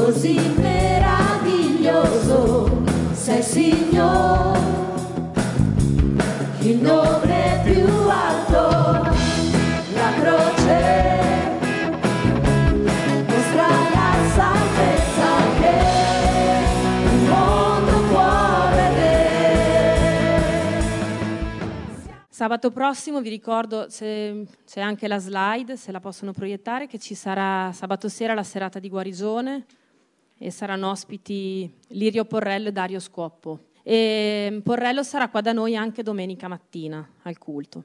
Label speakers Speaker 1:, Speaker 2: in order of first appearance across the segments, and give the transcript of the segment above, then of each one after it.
Speaker 1: così meraviglioso sei, Signore, il nome più alto, la croce mostra la salvezza che il mondo può vedere.
Speaker 2: Sabato prossimo vi ricordo, se c'è anche la slide, se la possono proiettare, che ci sarà sabato sera la serata di guarigione e saranno ospiti Lirio Porrello e Dario Scoppo. E Porrello sarà qua da noi anche domenica mattina al culto.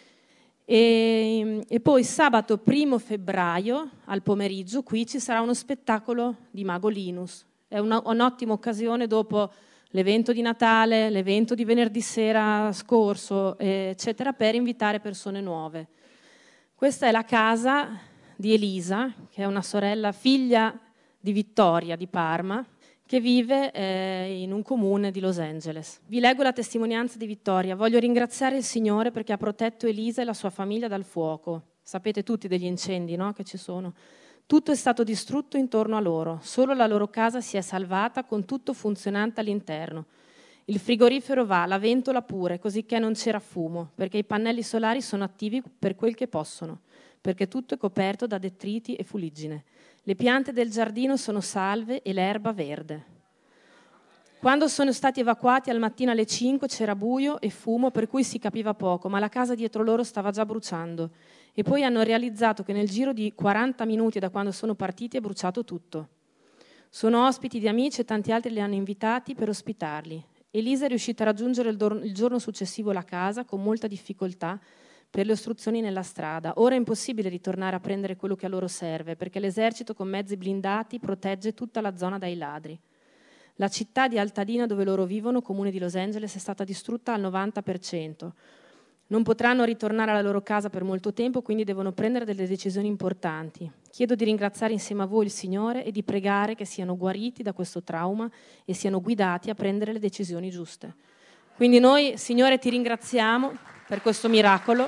Speaker 2: E poi sabato 1 febbraio al pomeriggio qui ci sarà uno spettacolo di Mago Linus. È un'ottima occasione dopo l'evento di Natale, l'evento di venerdì sera scorso, eccetera, per invitare persone nuove. Questa è la casa di Elisa, che è una sorella, figlia di Vittoria di Parma, che vive in un comune di Los Angeles. Vi leggo la testimonianza di Vittoria. Voglio ringraziare il Signore perché ha protetto Elisa e la sua famiglia dal fuoco. Sapete tutti degli incendi, no? Che ci sono. Tutto è stato distrutto intorno a loro. Solo la loro casa si è salvata con tutto funzionante all'interno. Il frigorifero va, la ventola pure, così che non c'era fumo, perché i pannelli solari sono attivi per quel che possono, perché tutto è coperto da detriti e fuliggine. Le piante del giardino sono salve e l'erba verde. Quando sono stati evacuati al mattino alle 5 c'era buio e fumo, per cui si capiva poco, ma la casa dietro loro stava già bruciando. E poi hanno realizzato che nel giro di 40 minuti da quando sono partiti è bruciato tutto. Sono ospiti di amici e tanti altri li hanno invitati per ospitarli. Elisa è riuscita a raggiungere il giorno successivo la casa con molta difficoltà per le ostruzioni nella strada. Ora è impossibile ritornare a prendere quello che a loro serve, perché l'esercito con mezzi blindati protegge tutta la zona dai ladri. La città di Altadena, dove loro vivono, comune di Los Angeles, è stata distrutta al 90%. Non potranno ritornare alla loro casa per molto tempo, quindi devono prendere delle decisioni importanti. Chiedo di ringraziare insieme a voi il Signore e di pregare che siano guariti da questo trauma e siano guidati a prendere le decisioni giuste. Quindi noi, Signore, ti ringraziamo per questo miracolo.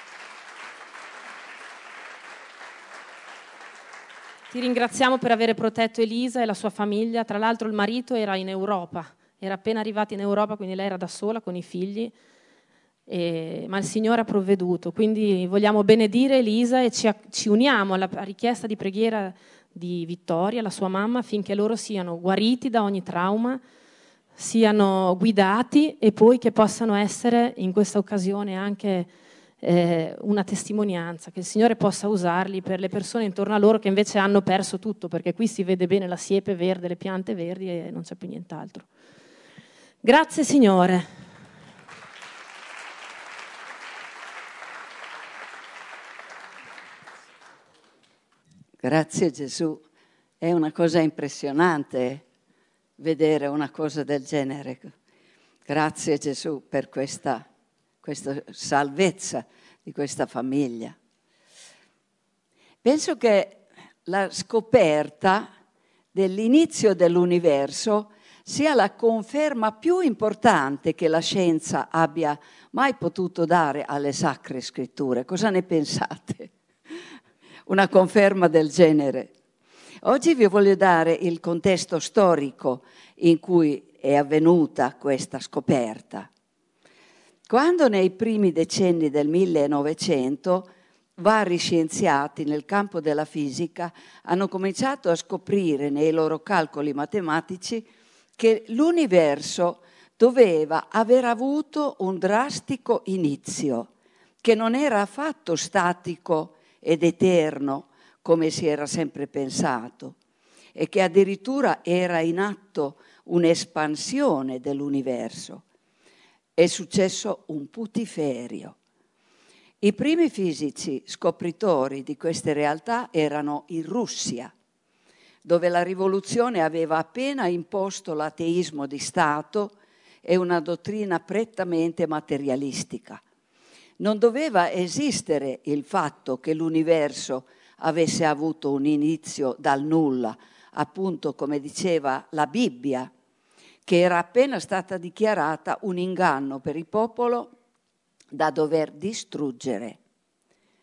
Speaker 2: Ti ringraziamo per aver protetto Elisa e la sua famiglia. Tra l'altro il marito era in Europa, era appena arrivato in Europa, quindi lei era da sola con i figli, ma il Signore ha provveduto. Quindi vogliamo benedire Elisa e ci uniamo alla richiesta di preghiera di Vittoria, la sua mamma, affinché loro siano guariti da ogni trauma, siano guidati e poi che possano essere in questa occasione anche una testimonianza, che il Signore possa usarli per le persone intorno a loro che invece hanno perso tutto, perché qui si vede bene la siepe verde, le piante verdi e non c'è più nient'altro. Grazie Signore.
Speaker 3: Grazie Gesù. È una cosa impressionante vedere una cosa del genere. Grazie Gesù per questa salvezza di questa famiglia. Penso che la scoperta dell'inizio dell'universo sia la conferma più importante che la scienza abbia mai potuto dare alle Sacre Scritture. Cosa ne pensate? Una conferma del genere. Oggi vi voglio dare il contesto storico in cui è avvenuta questa scoperta. Quando nei primi decenni del 1900 vari scienziati nel campo della fisica hanno cominciato a scoprire nei loro calcoli matematici che l'universo doveva aver avuto un drastico inizio, che non era affatto statico ed eterno come si era sempre pensato, e che addirittura era in atto un'espansione dell'universo. È successo un putiferio. I primi fisici scopritori di queste realtà erano in Russia, dove la rivoluzione aveva appena imposto l'ateismo di Stato e una dottrina prettamente materialistica. Non doveva esistere il fatto che l'universo avesse avuto un inizio dal nulla, appunto come diceva la Bibbia, che era appena stata dichiarata un inganno per il popolo da dover distruggere.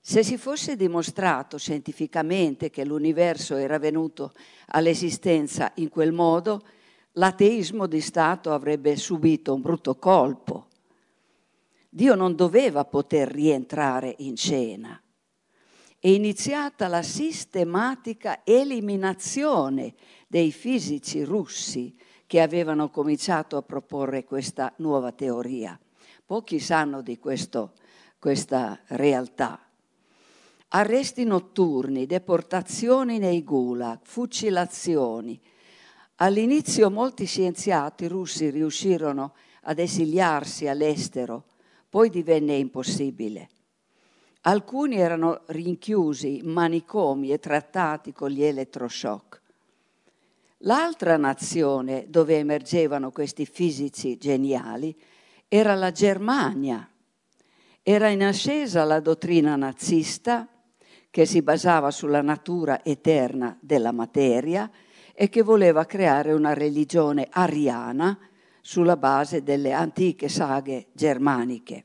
Speaker 3: Se si fosse dimostrato scientificamente che l'universo era venuto all'esistenza in quel modo, l'ateismo di Stato avrebbe subito un brutto colpo. Dio non doveva poter rientrare in scena. È iniziata la sistematica eliminazione dei fisici russi che avevano cominciato a proporre questa nuova teoria. Pochi sanno di questa realtà. Arresti notturni, deportazioni nei gulag, fucilazioni. All'inizio molti scienziati russi riuscirono ad esiliarsi all'estero, poi divenne impossibile. Alcuni erano rinchiusi in manicomi e trattati con gli elettroshock. L'altra nazione dove emergevano questi fisici geniali era la Germania. Era in ascesa la dottrina nazista, che si basava sulla natura eterna della materia e che voleva creare una religione ariana sulla base delle antiche saghe germaniche.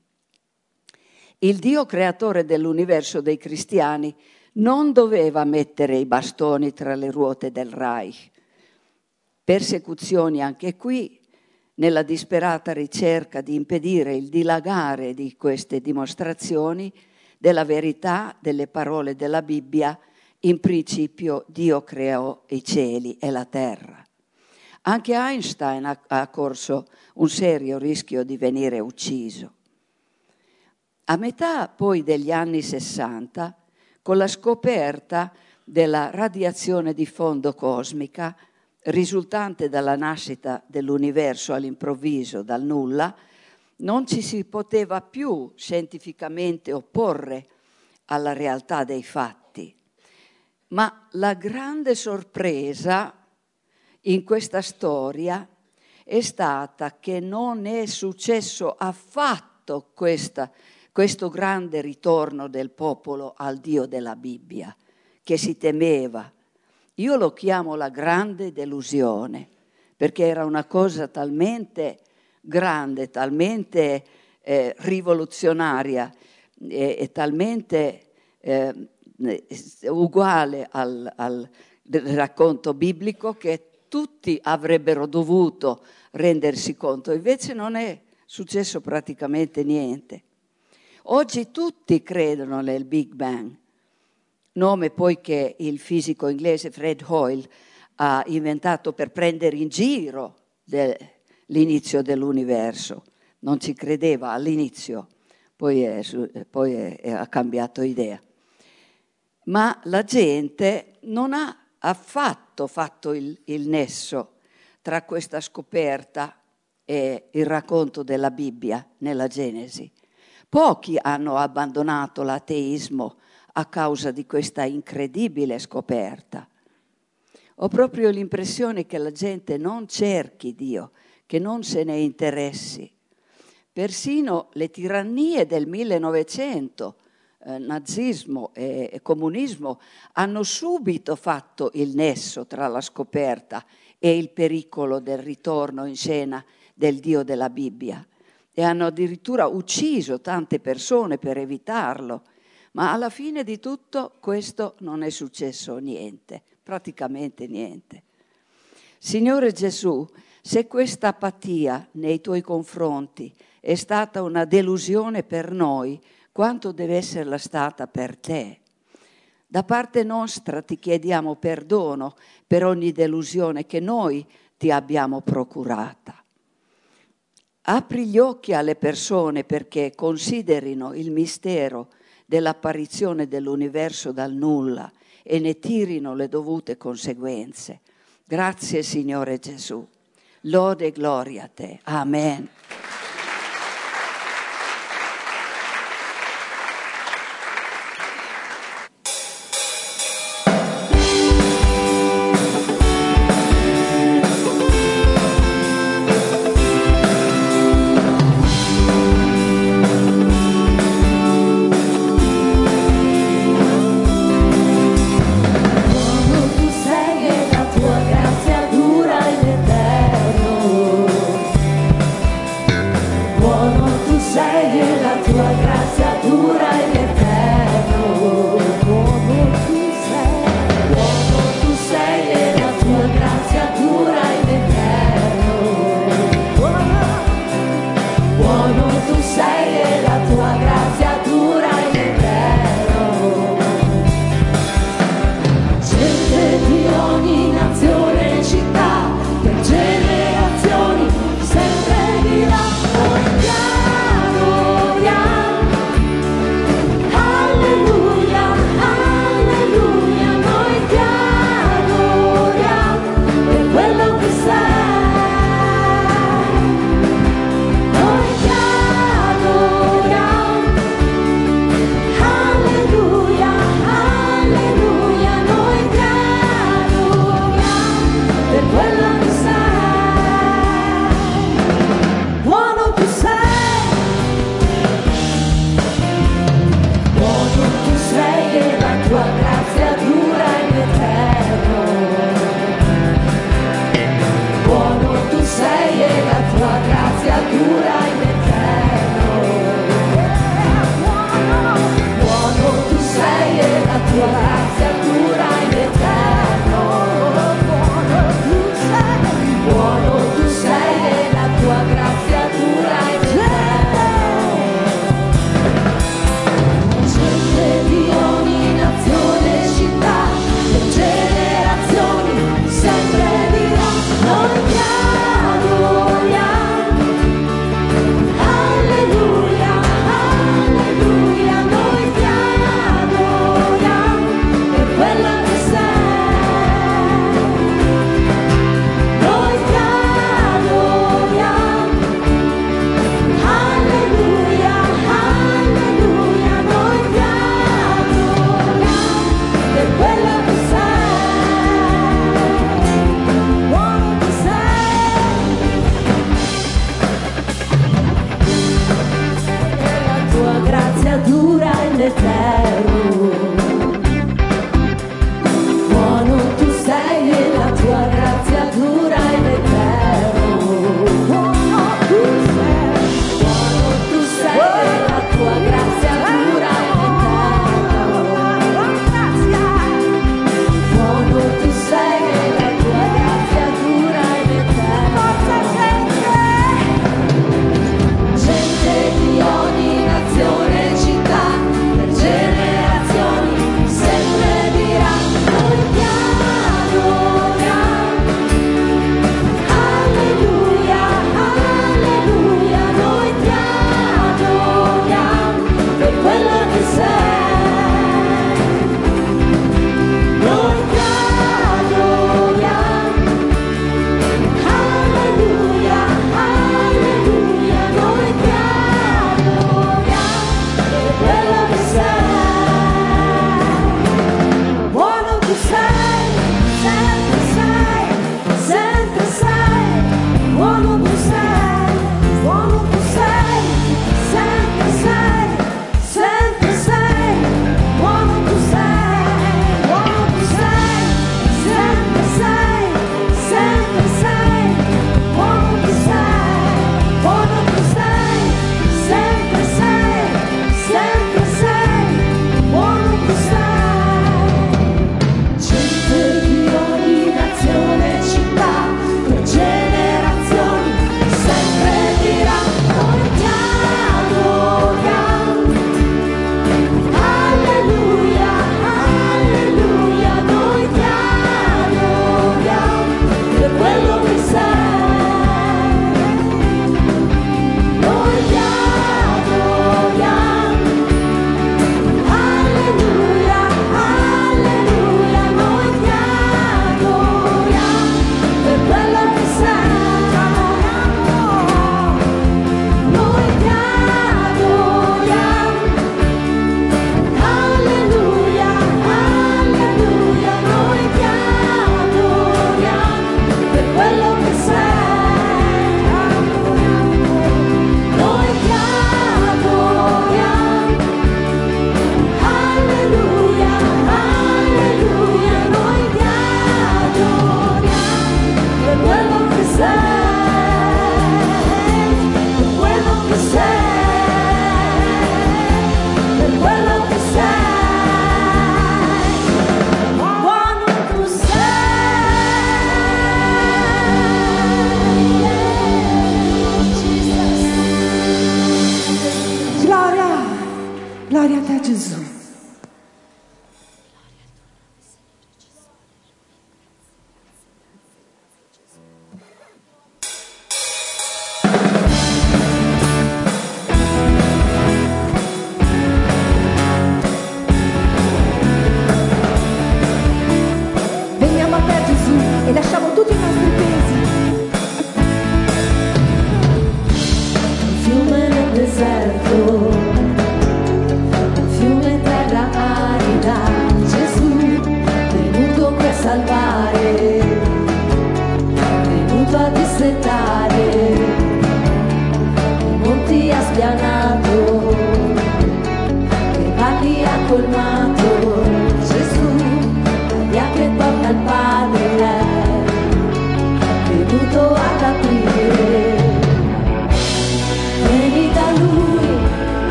Speaker 3: Il Dio creatore dell'universo dei cristiani non doveva mettere i bastoni tra le ruote del Reich. Persecuzioni anche qui, nella disperata ricerca di impedire il dilagare di queste dimostrazioni della verità delle parole della Bibbia. In principio Dio creò i cieli e la terra. Anche Einstein ha corso un serio rischio di venire ucciso. A metà poi degli anni 60, con la scoperta della radiazione di fondo cosmica risultante dalla nascita dell'universo all'improvviso dal nulla, non ci si poteva più scientificamente opporre alla realtà dei fatti. Ma la grande sorpresa in questa storia è stata che non è successo affatto questo grande ritorno del popolo al Dio della Bibbia, che si temeva. Io lo chiamo la grande delusione, perché era una cosa talmente grande, talmente rivoluzionaria e talmente uguale al racconto biblico che tutti avrebbero dovuto rendersi conto. Invece non è successo praticamente niente. Oggi tutti credono nel Big Bang, nome poi che il fisico inglese Fred Hoyle ha inventato per prendere in giro l'inizio dell'universo. Non ci credeva all'inizio, poi ha cambiato idea. Ma la gente non ha affatto fatto il nesso tra questa scoperta e il racconto della Bibbia nella Genesi. Pochi hanno abbandonato l'ateismo a causa di questa incredibile scoperta. Ho proprio l'impressione che la gente non cerchi Dio, che non se ne interessi. Persino le tirannie del 1900, nazismo e comunismo, hanno subito fatto il nesso tra la scoperta e il pericolo del ritorno in scena del Dio della Bibbia e hanno addirittura ucciso tante persone per evitarlo. Ma alla fine di tutto questo non è successo niente, praticamente niente. Signore Gesù, se questa apatia nei tuoi confronti è stata una delusione per noi, quanto deve esserla stata per te? Da parte nostra ti chiediamo perdono per ogni delusione che noi ti abbiamo procurata. Apri gli occhi alle persone perché considerino il mistero dell'apparizione dell'universo dal nulla e ne tirino le dovute conseguenze. Grazie Signore Gesù. Lode e gloria a te. Amen.
Speaker 1: Tu sei e la tua grazia dura in eterno.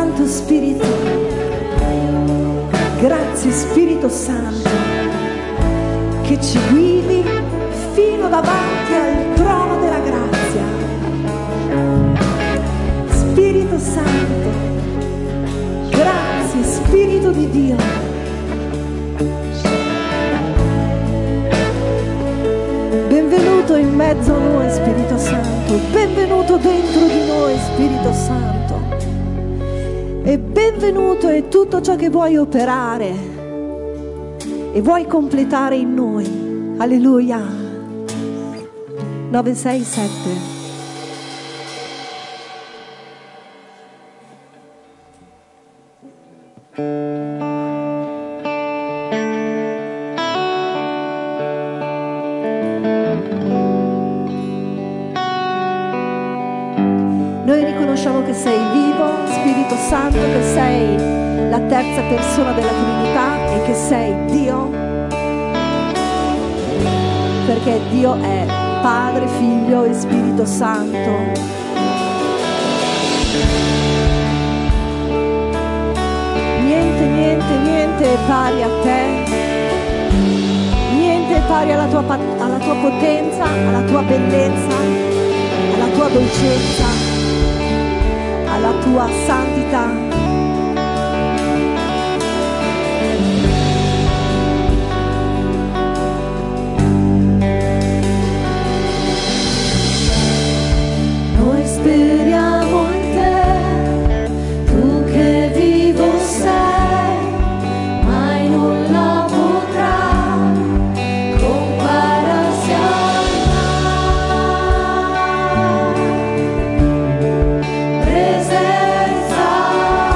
Speaker 1: Santo Spirito. Grazie Spirito Santo che ci guidi fino davanti al trono della grazia. Spirito Santo, grazie Spirito di Dio. Benvenuto in mezzo a noi Spirito Santo, benvenuto dentro di noi Spirito Santo. E benvenuto è tutto ciò che vuoi operare e vuoi completare in noi. Alleluia. 967. Noi riconosciamo che sei vivo, Spirito Santo, che sei la terza persona della Trinità e che sei Dio, perché Dio è Padre, Figlio e Spirito Santo. Niente è pari a te, niente è pari alla tua potenza, alla tua bellezza, alla tua dolcezza, alla tua santità. Noi speriamo in te, tu che vivo sei, mai nulla potrà compararsi a te. Presenza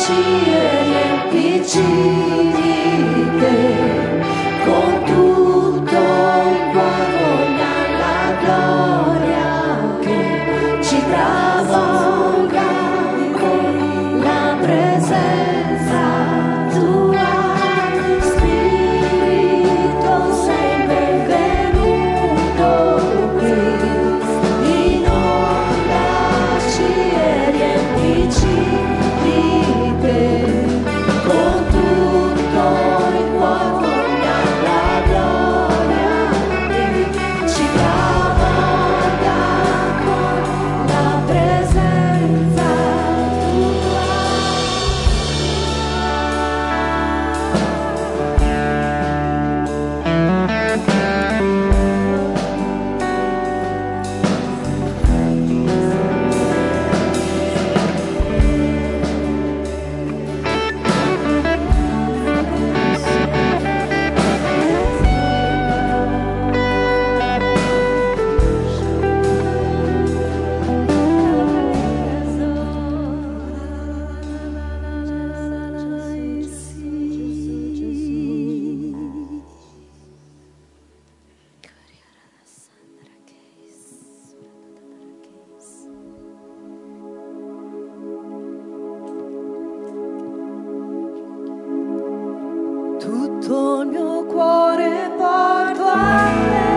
Speaker 1: Tutto il mio cuore porto a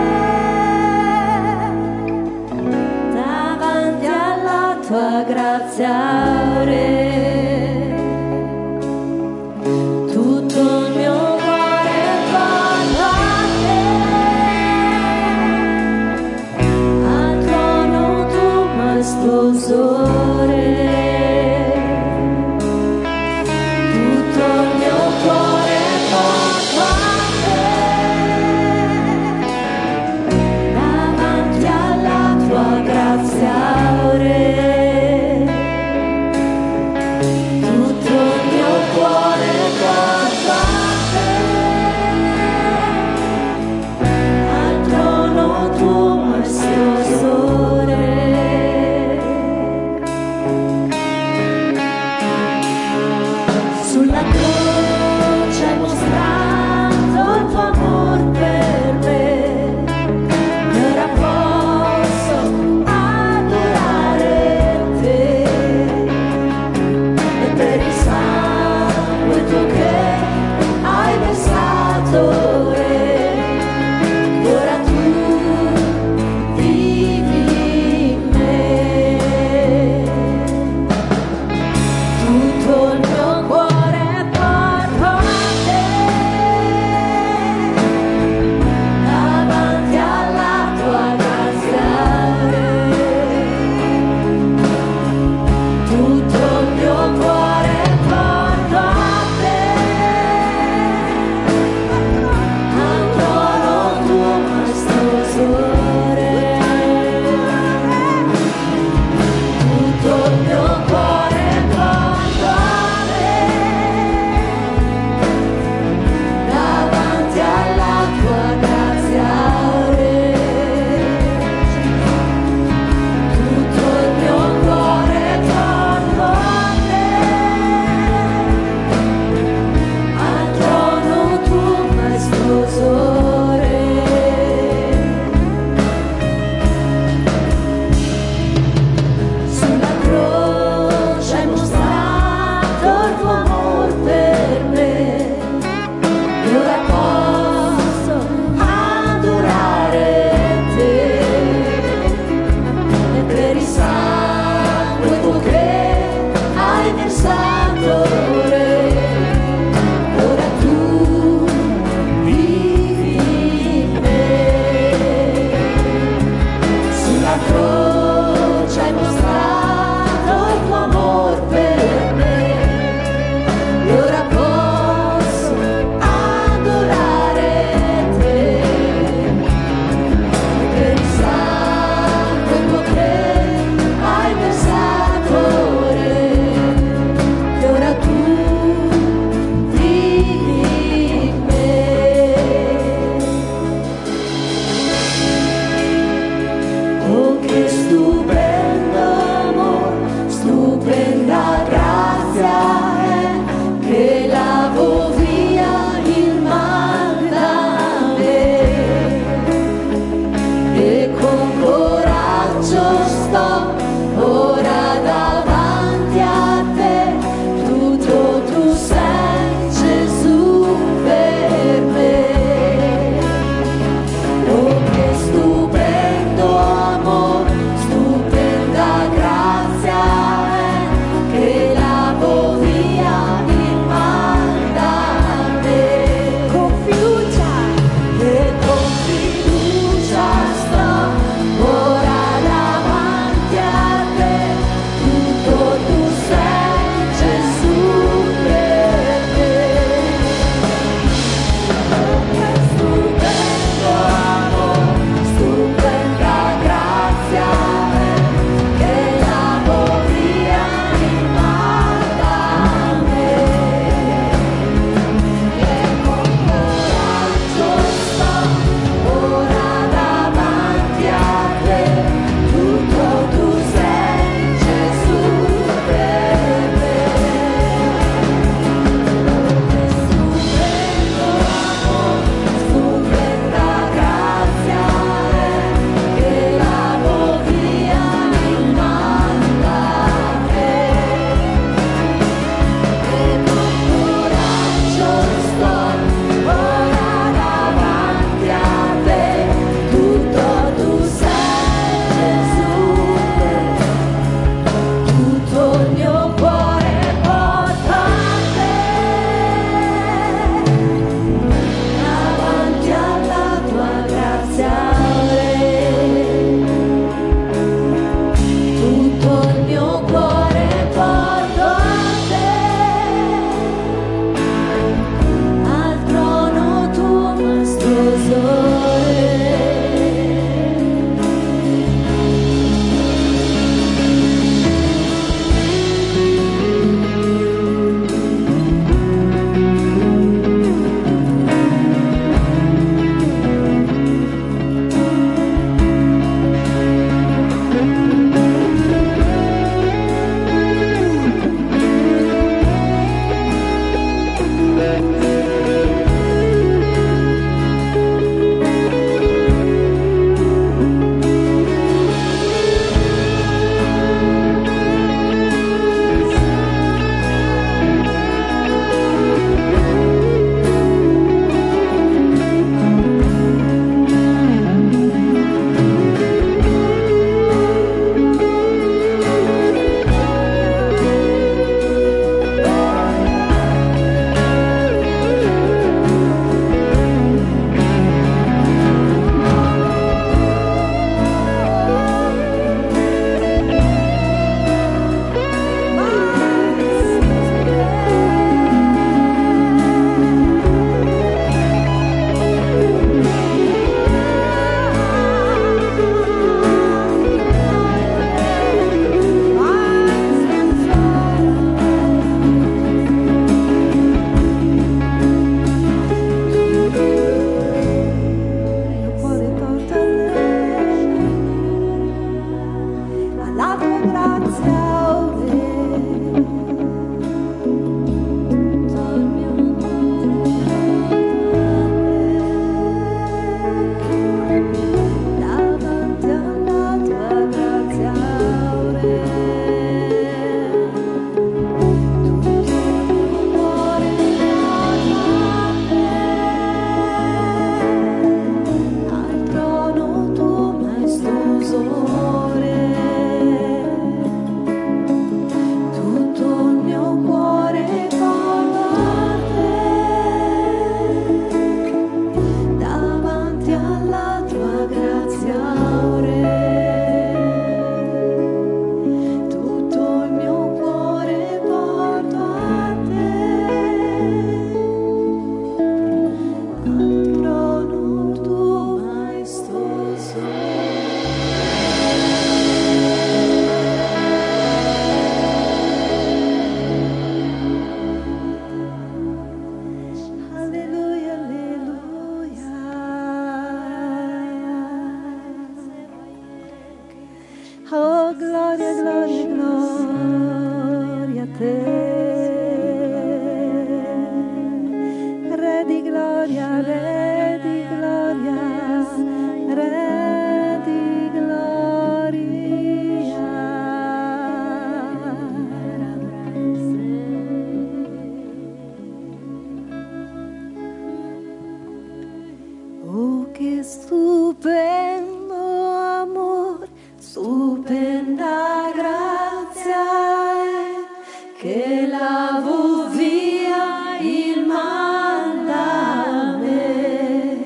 Speaker 1: te, davanti alla tua grazia re. Tutto il mio cuore porto a te, al trono tu maestoso re. Davanti alla tua grazia re. stupendo amor, stupenda grazia è che lavo via il mal da me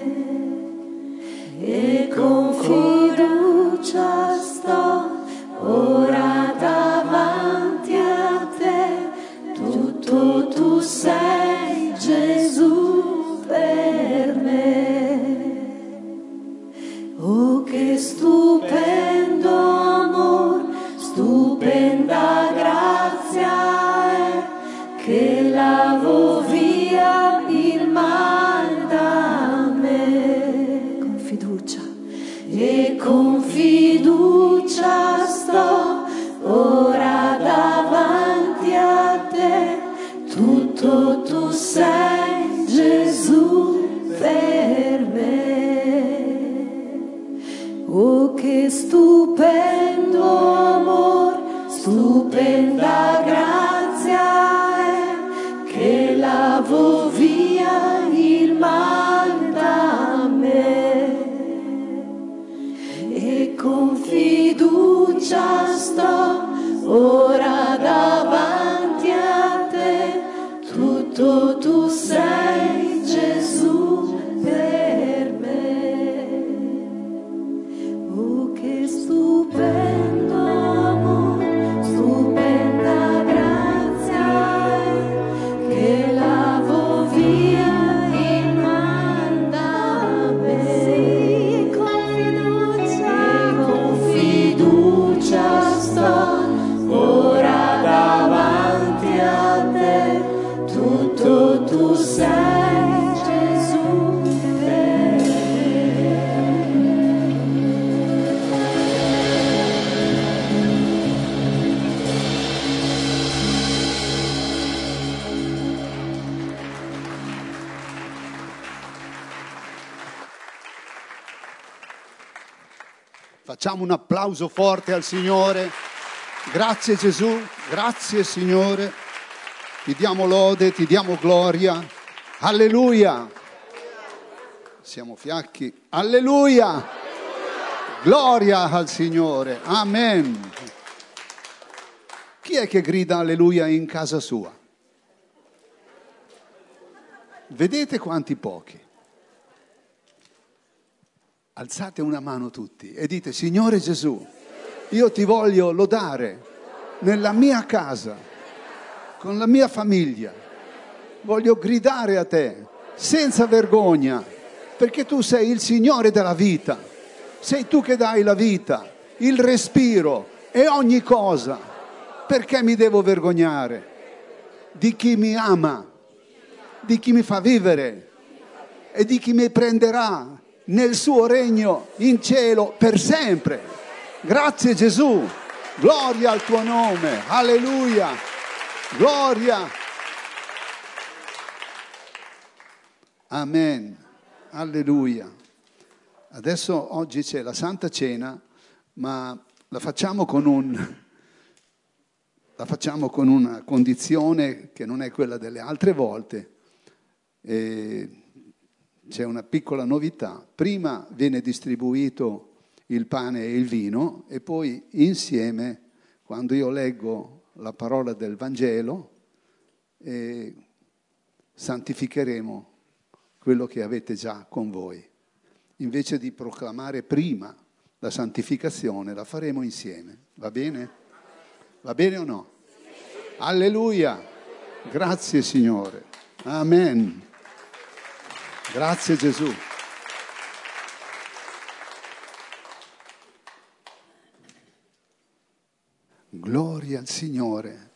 Speaker 1: e con fiducia sto ora davanti a te, tutto tu sei Gesù per me. Oh, che stupendo amor, stupenda grazia è che lavo via il mal da me. Con fiducia e con fiducia sto ora davanti a te, tutto tu sei Gesù per me. Oh, che stupendo amor, stupenda grazia è che lavo via il mal da me e con fiducia sto ora davanti a te, tutto tu sei Gesù per me. Oh, che stupendo amor, stupenda grazia è che lavo via il mal da me. Sì, con fiducia sto ora davanti a te, tutto tu sei Gesù per me.
Speaker 4: Facciamo un applauso forte al Signore. Grazie Gesù, grazie Signore. Ti diamo lode, ti diamo gloria. Alleluia. Siamo fiacchi. Alleluia. Gloria al Signore. Amen. Chi è che grida alleluia in casa sua? Vedete quanti pochi? Alzate una mano tutti e dite: Signore Gesù, io ti voglio lodare nella mia casa, con la mia famiglia. Voglio gridare a te senza vergogna, perché tu sei il Signore della vita. Sei tu che dai la vita, il respiro e ogni cosa. Perché mi devo vergognare di chi mi ama, di chi mi fa vivere e di chi mi prenderà nel suo regno in cielo per sempre. Grazie Gesù, gloria al tuo nome, alleluia, gloria. Amen, alleluia. Adesso oggi c'è la Santa Cena, ma la facciamo con una condizione che non è quella delle altre volte. C'è una piccola novità. Prima viene distribuito il pane e il vino e poi insieme, quando io leggo la parola del Vangelo, santificheremo quello che avete già con voi. Invece di proclamare prima la santificazione, la faremo insieme. Va bene? Va bene o no? Alleluia! Grazie Signore. Amen. Grazie Gesù. Gloria al Signore.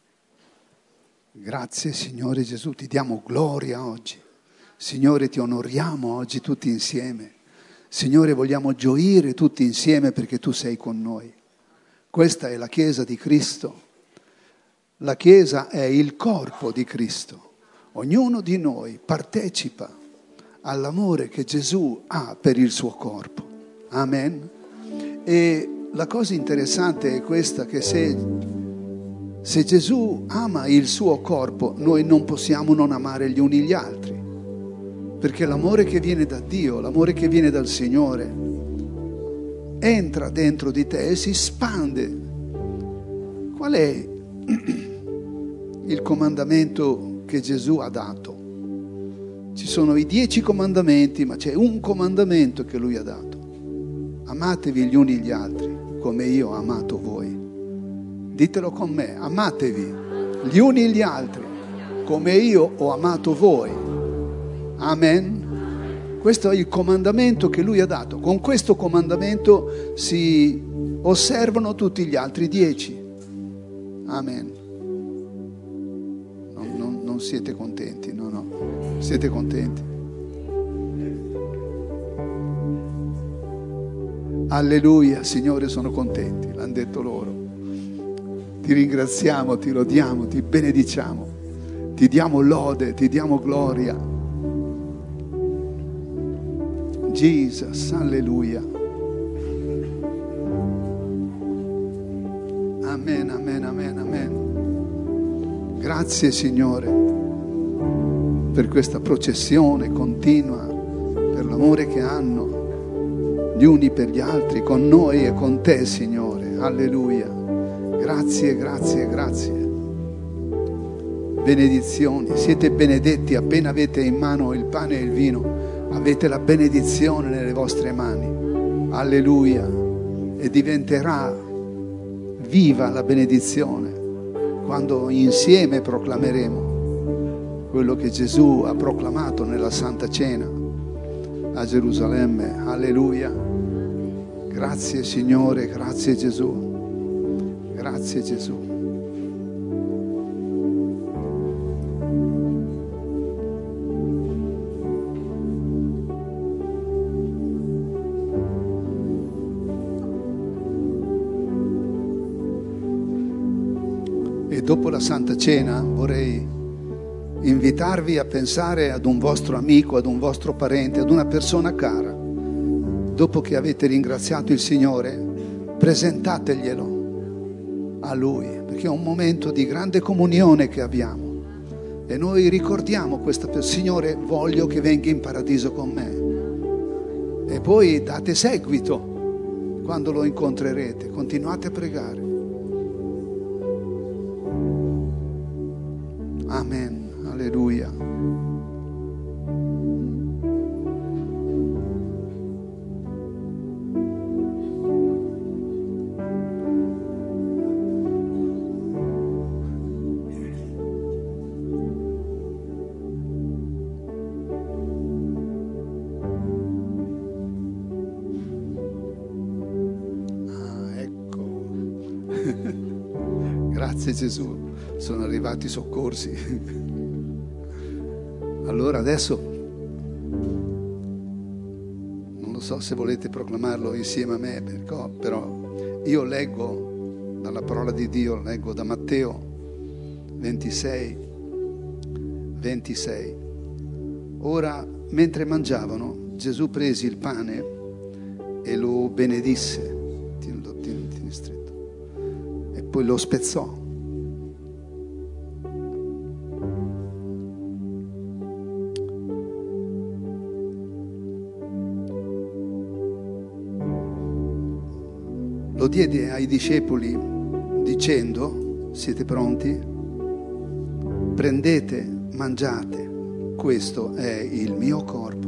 Speaker 4: Grazie Signore Gesù, ti diamo gloria oggi. Signore, ti onoriamo oggi tutti insieme. Signore, vogliamo gioire tutti insieme perché tu sei con noi. Questa è la Chiesa di Cristo. La Chiesa è il corpo di Cristo. Ognuno di noi partecipa all'amore che Gesù ha per il suo corpo. Amen. E la cosa interessante è questa, che se Gesù ama il suo corpo, noi non possiamo non amare gli uni gli altri. perché l'amore che viene da Dio, l'amore che viene dal Signore, entra dentro di te e si espande. Qual è il comandamento che Gesù ha dato? Ci sono i 10 comandamenti, ma c'è un comandamento che Lui ha dato. Amatevi gli uni gli altri, come io ho amato voi. Ditelo con me, amatevi gli uni gli altri, come io ho amato voi. Amen. Questo è il comandamento che Lui ha dato. Con questo comandamento si osservano tutti gli altri 10. Amen. Non siete contenti, no. Siete contenti? Alleluia, Signore, sono contenti, l'hanno detto loro. Ti ringraziamo, ti lodiamo, ti benediciamo, ti diamo lode, ti diamo gloria. Jesus, alleluia. Amen, amen, amen, amen. Grazie, Signore, per questa processione continua, per l'amore che hanno gli uni per gli altri, con noi e con te, Signore. Alleluia. Grazie, grazie, grazie. Benedizioni. Siete benedetti appena avete in mano il pane e il vino. Avete la benedizione nelle vostre mani. Alleluia. E diventerà viva la benedizione quando insieme proclameremo quello che Gesù ha proclamato nella Santa Cena a Gerusalemme. Alleluia. Grazie, Signore, grazie Gesù. Grazie Gesù. E dopo la Santa Cena vorrei invitarvi a pensare ad un vostro amico, ad un vostro parente, ad una persona cara. Dopo che avete ringraziato il Signore, presentateglielo a Lui, perché è un momento di grande comunione che abbiamo e noi ricordiamo questa persona. Signore, voglio che venga in paradiso con me. E poi date seguito quando lo incontrerete, continuate a pregare. Amen, alleluia. Grazie Gesù, sono arrivati i soccorsi. Allora adesso non lo so se volete proclamarlo insieme a me, però io leggo dalla parola di Dio, leggo da Matteo 26. Ora, mentre mangiavano, Gesù prese il pane e lo benedisse, tieni stretto, e poi lo spezzò. Lo diede ai discepoli dicendo: siete pronti? Prendete, mangiate, questo è il mio corpo.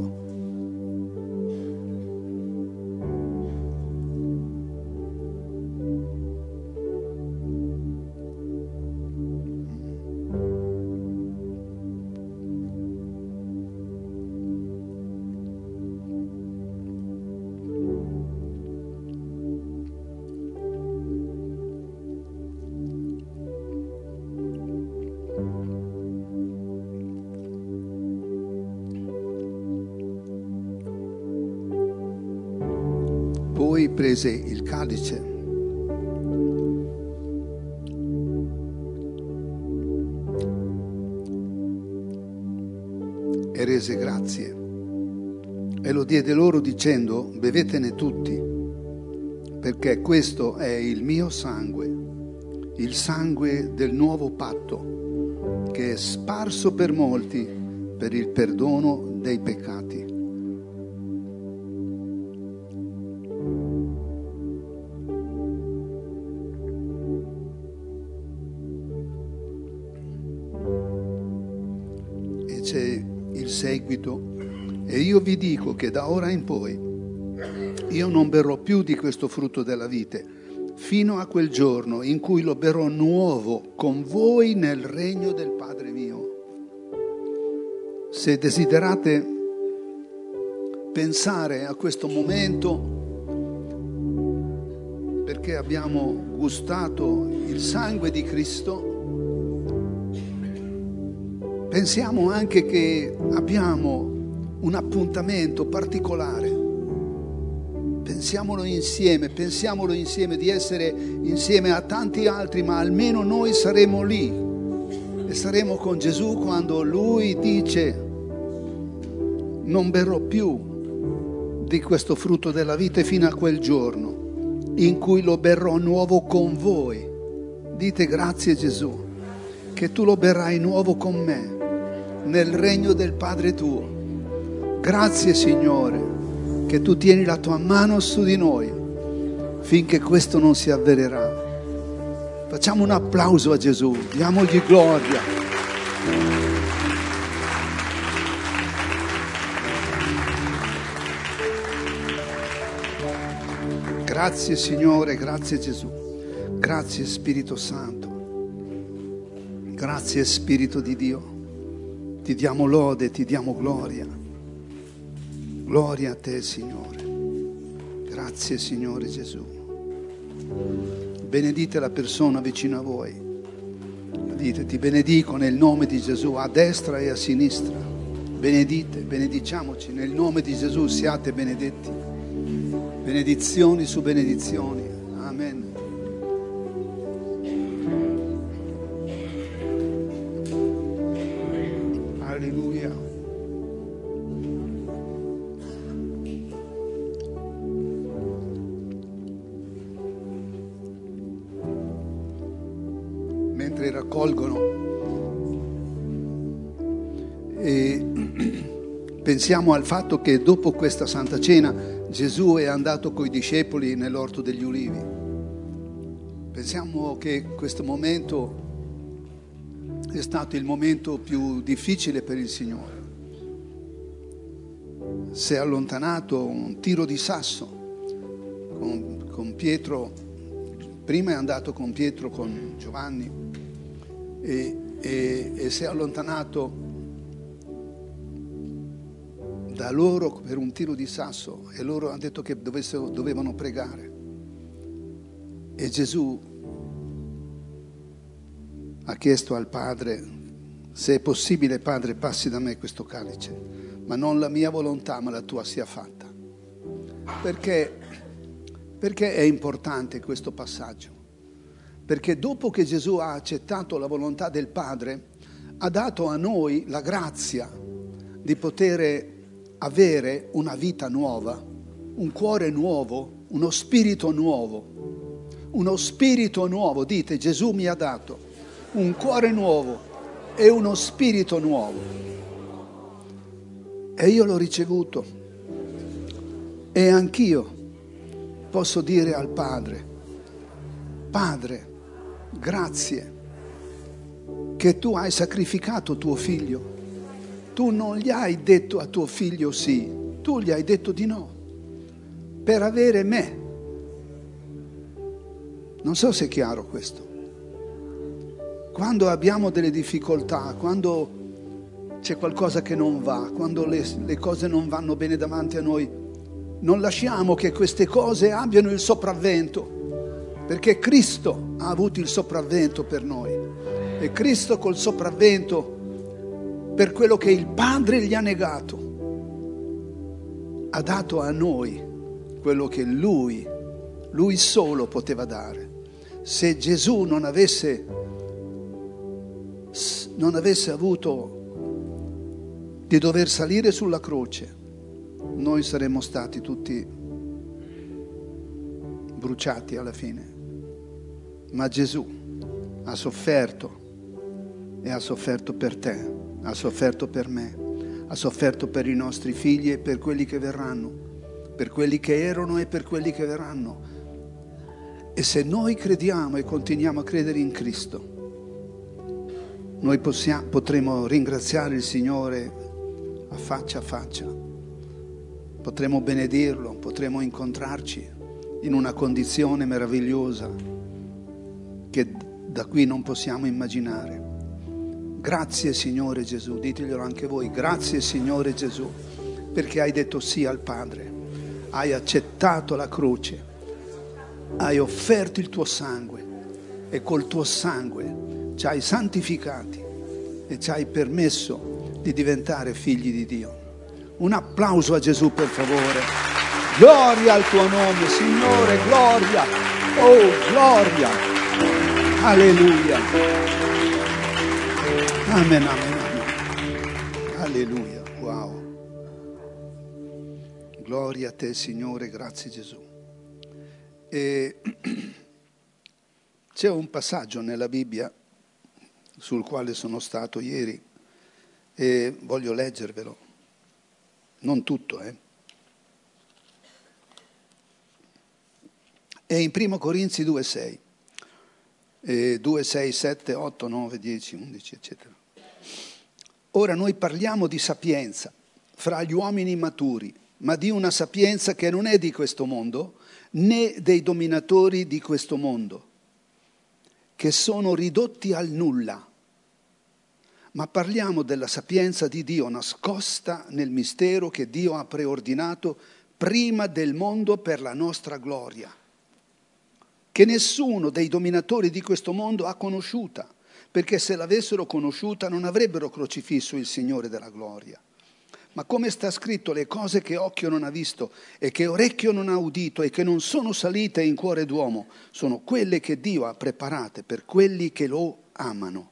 Speaker 4: Poi prese il calice e rese grazie e lo diede loro dicendo: bevetene tutti, perché questo è il mio sangue, il sangue del nuovo patto, che è sparso per molti per il perdono dei peccati. E c'è il seguito. E io vi dico che da ora in poi io non berrò più di questo frutto della vite, fino a quel giorno in cui lo berrò nuovo con voi nel regno del Padre mio. Se desiderate pensare a questo momento, perché abbiamo gustato il sangue di Cristo, pensiamo anche che abbiamo un appuntamento particolare. Pensiamolo insieme di essere insieme a tanti altri, ma almeno noi saremo lì e saremo con Gesù quando Lui dice: non berrò più di questo frutto della vita fino a quel giorno in cui lo berrò nuovo con voi. Dite: grazie Gesù, che tu lo berrai nuovo con me nel regno del Padre tuo. Grazie Signore, che tu tieni la tua mano su di noi finché questo non si avvererà. Facciamo un applauso a Gesù, diamogli gloria. Grazie Signore, grazie Gesù, grazie Spirito Santo, grazie Spirito di Dio. Ti diamo lode, ti diamo gloria. Gloria a te, Signore. Grazie, Signore Gesù. Benedite la persona vicino a voi. Dite: ti benedico nel nome di Gesù, a destra e a sinistra. Benedite, benediciamoci nel nome di Gesù, siate benedetti. Benedizioni su benedizioni. Amen. Alleluia. Mentre raccolgono e pensiamo al fatto che dopo questa Santa Cena Gesù è andato coi discepoli nell'Orto degli Ulivi. Pensiamo che questo momento è stato il momento più difficile per il Signore. Si è allontanato un tiro di sasso con Pietro. Prima è andato con Pietro, con Giovanni, e si è allontanato da loro per un tiro di sasso, e loro hanno detto che dovevano pregare. E Gesù ha chiesto al Padre: se è possibile, Padre, passi da me questo calice, ma non la mia volontà, ma la tua sia fatta. Perché è importante questo passaggio? Perché dopo che Gesù ha accettato la volontà del Padre, ha dato a noi la grazia di poter avere una vita nuova, un cuore nuovo, uno spirito nuovo. Uno spirito nuovo, dite: Gesù mi ha dato un cuore nuovo e uno spirito nuovo. E io l'ho ricevuto. E anch'io posso dire al Padre: Padre, grazie che tu hai sacrificato tuo figlio. Tu non gli hai detto a tuo figlio sì, tu gli hai detto di no, per avere me. Non so se è chiaro questo. Quando abbiamo delle difficoltà, quando c'è qualcosa che non va, quando le cose non vanno bene davanti a noi, non lasciamo che queste cose abbiano il sopravvento, perché Cristo ha avuto il sopravvento per noi. E Cristo col sopravvento per quello che il Padre gli ha negato, ha dato a noi quello che Lui solo poteva dare. Se Gesù non avesse avuto di dover salire sulla croce, noi saremmo stati tutti bruciati alla fine. Ma Gesù ha sofferto, e ha sofferto per te, ha sofferto per me, ha sofferto per i nostri figli e per quelli che verranno, per quelli che erano e per quelli che verranno. E se noi crediamo e continuiamo a credere in Cristo, noi potremo ringraziare il Signore a faccia, potremo benedirlo, potremo incontrarci in una condizione meravigliosa che da qui non possiamo immaginare. Grazie Signore Gesù, diteglielo anche voi, grazie Signore Gesù, perché hai detto sì al Padre, hai accettato la croce, hai offerto il tuo sangue e col tuo sangue ci hai santificati e ci hai permesso di diventare figli di Dio. Un applauso a Gesù, per favore. Gloria al tuo nome, Signore, gloria. Oh, gloria. Alleluia. Amen, amen, amen. Alleluia. Wow. Gloria a te, Signore, grazie Gesù. E c'è un passaggio nella Bibbia sul quale sono stato ieri e voglio leggervelo. Non tutto, È in 1 Corinzi 2,6. 2, 6, 7, 8, 9, 10, 11, eccetera. Ora noi parliamo di sapienza fra gli uomini maturi, ma di una sapienza che non è di questo mondo, né dei dominatori di questo mondo, che sono ridotti al nulla. Ma parliamo della sapienza di Dio nascosta nel mistero che Dio ha preordinato prima del mondo per la nostra gloria, che nessuno dei dominatori di questo mondo ha conosciuta, perché se l'avessero conosciuta non avrebbero crocifisso il Signore della gloria. Ma come sta scritto, le cose che occhio non ha visto e che orecchio non ha udito e che non sono salite in cuore d'uomo, sono quelle che Dio ha preparate per quelli che lo amano.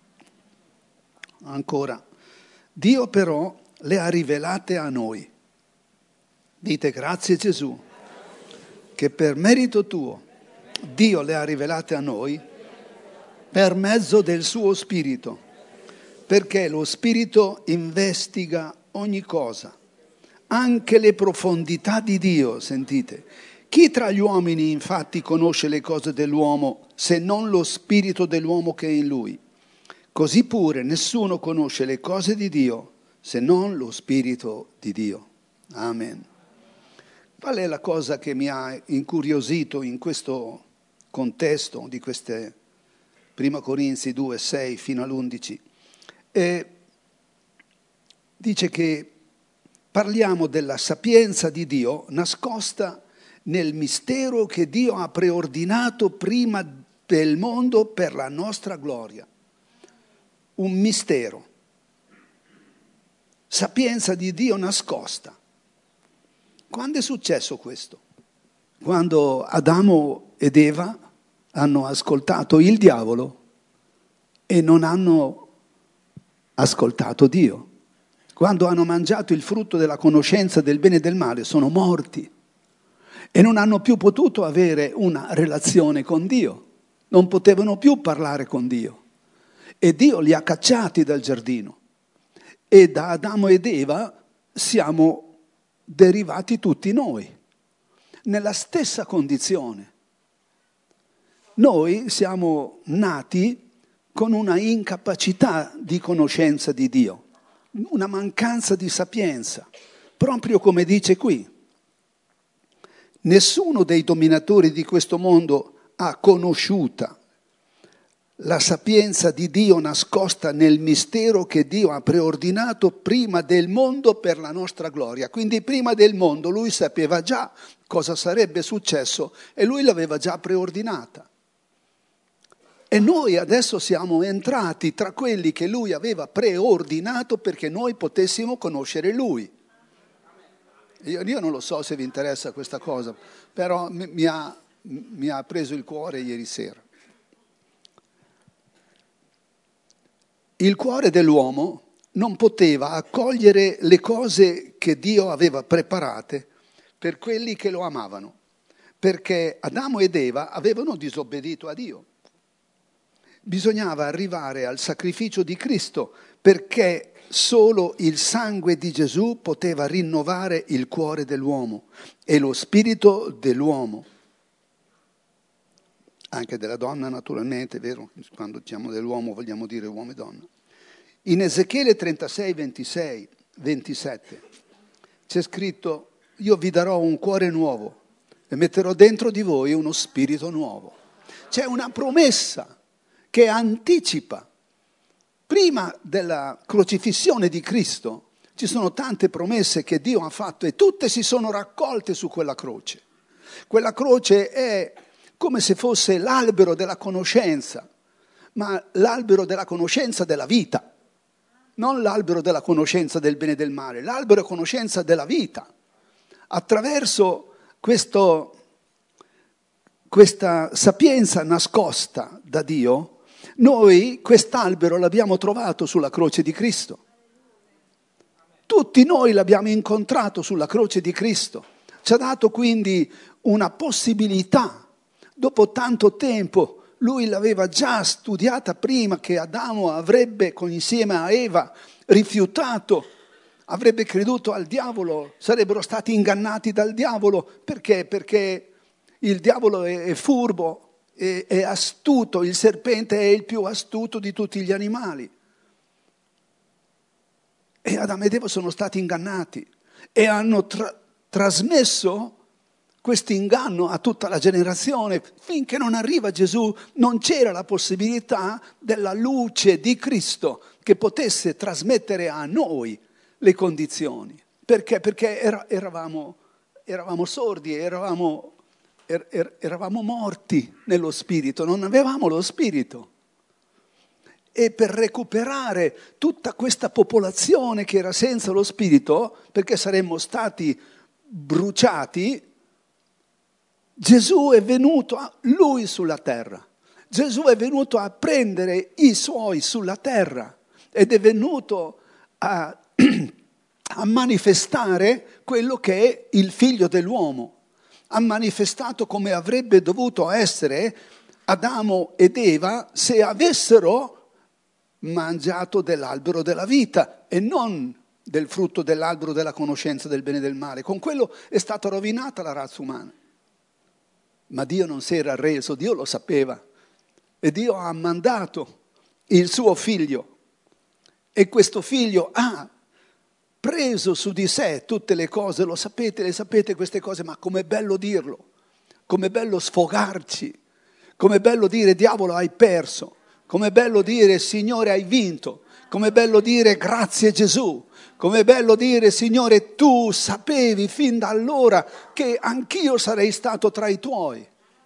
Speaker 4: Ancora, Dio però le ha rivelate a noi. Dite grazie Gesù, che per merito tuo Dio le ha rivelate a noi per mezzo del suo Spirito, perché lo Spirito investiga ogni cosa, anche le profondità di Dio, sentite. Chi tra gli uomini infatti conosce le cose dell'uomo se non lo Spirito dell'uomo che è in lui? Così pure nessuno conosce le cose di Dio se non lo Spirito di Dio. Amen. Qual è la cosa che mi ha incuriosito in questo contesto di queste 1 Corinzi 2, 6 fino all'11? Dice che parliamo della sapienza di Dio nascosta nel mistero che Dio ha preordinato prima del mondo per la nostra gloria. Un mistero. Sapienza di Dio nascosta. Quando è successo questo? Quando Adamo ed Eva hanno ascoltato il diavolo e non hanno ascoltato Dio. Quando hanno mangiato il frutto della conoscenza del bene e del male, sono morti e non hanno più potuto avere una relazione con Dio. Non potevano più parlare con Dio. E Dio li ha cacciati dal giardino. E da Adamo ed Eva siamo derivati tutti noi, nella stessa condizione. Noi siamo nati con una incapacità di conoscenza di Dio, una mancanza di sapienza, proprio come dice qui. Nessuno dei dominatori di questo mondo ha conosciuta la sapienza di Dio nascosta nel mistero che Dio ha preordinato prima del mondo per la nostra gloria. Quindi prima del mondo lui sapeva già cosa sarebbe successo e lui l'aveva già preordinata. E noi adesso siamo entrati tra quelli che lui aveva preordinato perché noi potessimo conoscere lui. Io non lo so se vi interessa questa cosa, però mi ha preso il cuore ieri sera. Il cuore dell'uomo non poteva accogliere le cose che Dio aveva preparate per quelli che lo amavano, perché Adamo ed Eva avevano disobbedito a Dio. Bisognava arrivare al sacrificio di Cristo perché Solo il sangue di Gesù poteva rinnovare il cuore dell'uomo e lo spirito dell'uomo. Anche della donna, naturalmente, è vero? Quando diciamo dell'uomo vogliamo dire uomo e donna. In Ezechiele 36, 26, 27 c'è scritto: io vi darò un cuore nuovo e metterò dentro di voi uno spirito nuovo. C'è una promessa che anticipa. Prima della crocifissione di Cristo ci sono tante promesse che Dio ha fatto e tutte si sono raccolte su quella croce. Quella croce è come se fosse l'albero della conoscenza, ma l'albero della conoscenza della vita, non l'albero della conoscenza del bene e del male, l'albero della conoscenza della vita. Attraverso questa sapienza nascosta da Dio, noi quest'albero l'abbiamo trovato sulla croce di Cristo. Tutti noi l'abbiamo incontrato sulla croce di Cristo. Ci ha dato quindi una possibilità. Dopo tanto tempo, lui l'aveva già studiata prima che Adamo avrebbe, insieme a Eva, rifiutato, avrebbe creduto al diavolo, sarebbero stati ingannati dal diavolo. Perché? Perché il diavolo è furbo. È astuto, il serpente è il più astuto di tutti gli animali. E Adamo ed Eva sono stati ingannati e hanno trasmesso questo inganno a tutta la generazione. Finché non arriva Gesù non c'era la possibilità della luce di Cristo che potesse trasmettere a noi le condizioni. Perché? Perché eravamo sordi, eravamo morti nello spirito, non avevamo lo spirito. E per recuperare tutta questa popolazione che era senza lo spirito, perché saremmo stati bruciati, Gesù è venuto lui sulla terra. Gesù è venuto a prendere i suoi sulla terra ed è venuto a manifestare quello che è il figlio dell'uomo. Ha manifestato come avrebbe dovuto essere Adamo ed Eva se avessero mangiato dell'albero della vita e non del frutto dell'albero della conoscenza del bene e del male. Con quello è stata rovinata la razza umana. Ma Dio non si era arreso, Dio lo sapeva. E Dio ha mandato il suo figlio. E questo figlio ha preso su di sé tutte le cose, le sapete queste cose, ma com'è bello dirlo, com'è bello sfogarci, com'è bello dire diavolo hai perso, com'è bello dire Signore hai vinto, com'è bello dire grazie Gesù, com'è bello dire Signore tu sapevi fin da allora che anch'io sarei stato tra i tuoi.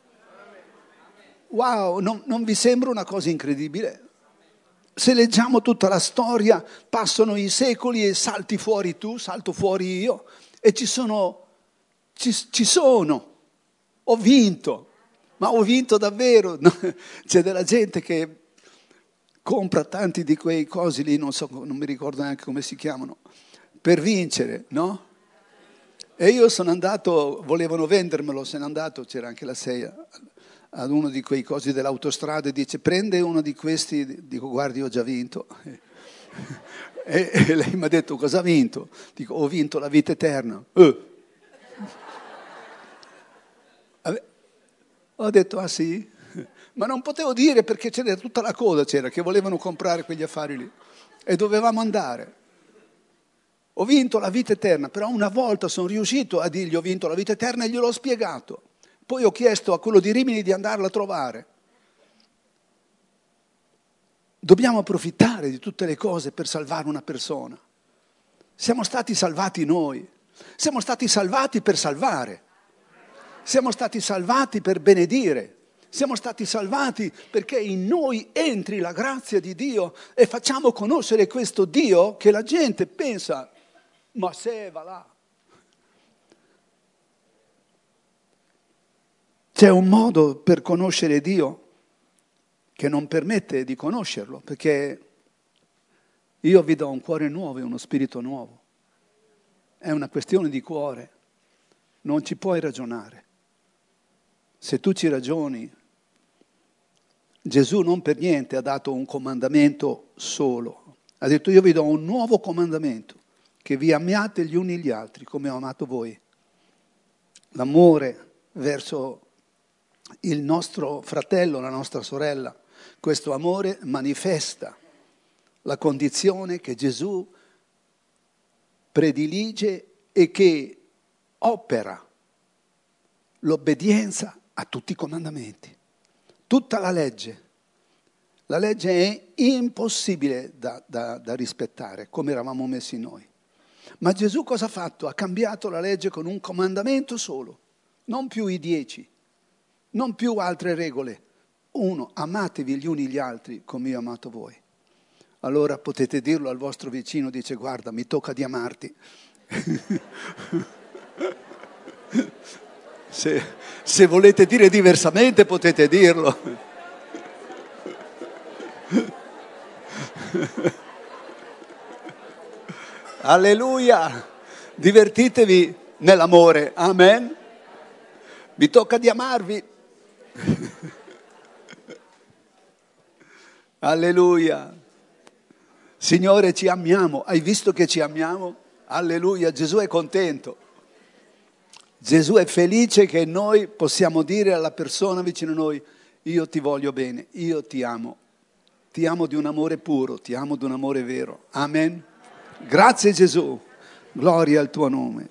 Speaker 4: Wow, non vi sembra una cosa incredibile? Se leggiamo tutta la storia, passano i secoli e salti fuori tu, salto fuori io, e ci sono, ho vinto, ma ho vinto davvero. C'è della gente che compra tanti di quei cosi lì, non mi ricordo neanche come si chiamano, per vincere, no? E io sono andato, volevano vendermelo, sono andato, c'era anche la Seia, ad uno di quei cosi dell'autostrada e dice prende uno di questi, dico guardi ho già vinto e lei mi ha detto cosa ha vinto? Dico ho vinto la vita eterna. Ho detto ah sì? Ma non potevo dire perché c'era tutta la coda, c'era che volevano comprare quegli affari lì e dovevamo andare. Ho vinto la vita eterna, però una volta sono riuscito a dirgli ho vinto la vita eterna e gliel'ho spiegato. Poi ho chiesto a quello di Rimini di andarla a trovare. Dobbiamo approfittare di tutte le cose per salvare una persona. Siamo stati salvati noi. Siamo stati salvati per salvare. Siamo stati salvati per benedire. Siamo stati salvati perché in noi entri la grazia di Dio e facciamo conoscere questo Dio che la gente pensa, ma se va là. C'è un modo per conoscere Dio che non permette di conoscerlo, perché io vi do un cuore nuovo e uno spirito nuovo. È una questione di cuore, non ci puoi ragionare. Se tu ci ragioni, Gesù non per niente ha dato un comandamento solo, Ha detto: io vi do un nuovo comandamento, che vi amiate gli uni gli altri come ho amato voi. L'amore verso il nostro fratello, la nostra sorella, questo amore manifesta la condizione che Gesù predilige e che opera l'obbedienza a tutti i comandamenti. Tutta la legge. La legge è impossibile da rispettare, come eravamo messi noi. Ma Gesù cosa ha fatto? Ha cambiato la legge con un comandamento solo, non più i 10, non più altre regole. Uno: amatevi gli uni gli altri come io ho amato voi. Allora potete dirlo al vostro vicino, dice: guarda, mi tocca di amarti. Se volete dire diversamente potete dirlo. Alleluia! Divertitevi nell'amore, amen? Vi tocca di amarvi. Alleluia! Signore, ci amiamo. Hai visto che ci amiamo? Alleluia! Gesù è contento. Gesù è felice che noi possiamo dire alla persona vicino a noi: io ti voglio bene, io ti amo di un amore puro, ti amo di un amore vero. Amen. Grazie Gesù, gloria al tuo nome.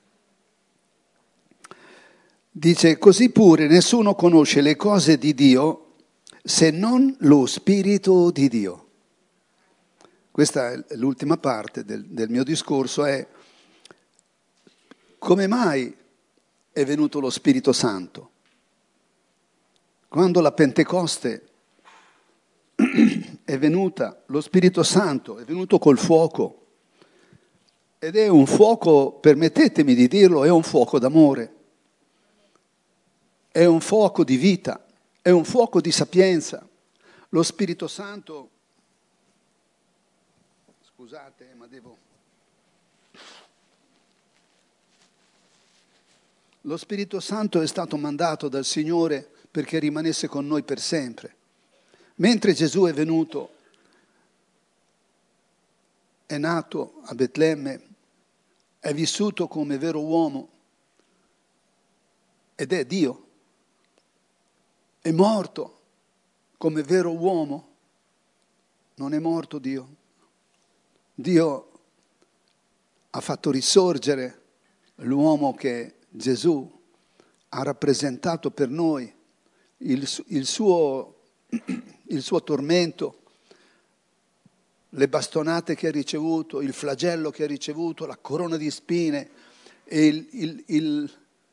Speaker 4: Dice: così pure nessuno conosce le cose di Dio se non lo Spirito di Dio. Questa è l'ultima parte del mio discorso, è come mai è venuto lo Spirito Santo. Quando la Pentecoste è venuta, lo Spirito Santo è venuto col fuoco, ed è un fuoco, permettetemi di dirlo, è un fuoco d'amore, è un fuoco di vita, è un fuoco di sapienza. Lo Spirito Santo, scusate, ma Lo Spirito Santo è stato mandato dal Signore perché rimanesse con noi per sempre. Mentre Gesù è venuto, è nato a Betlemme, è vissuto come vero uomo ed è Dio. È morto come vero uomo. Non è morto Dio. Dio ha fatto risorgere l'uomo che Gesù ha rappresentato per noi, il suo tormento, le bastonate che ha ricevuto, il flagello che ha ricevuto, la corona di spine e il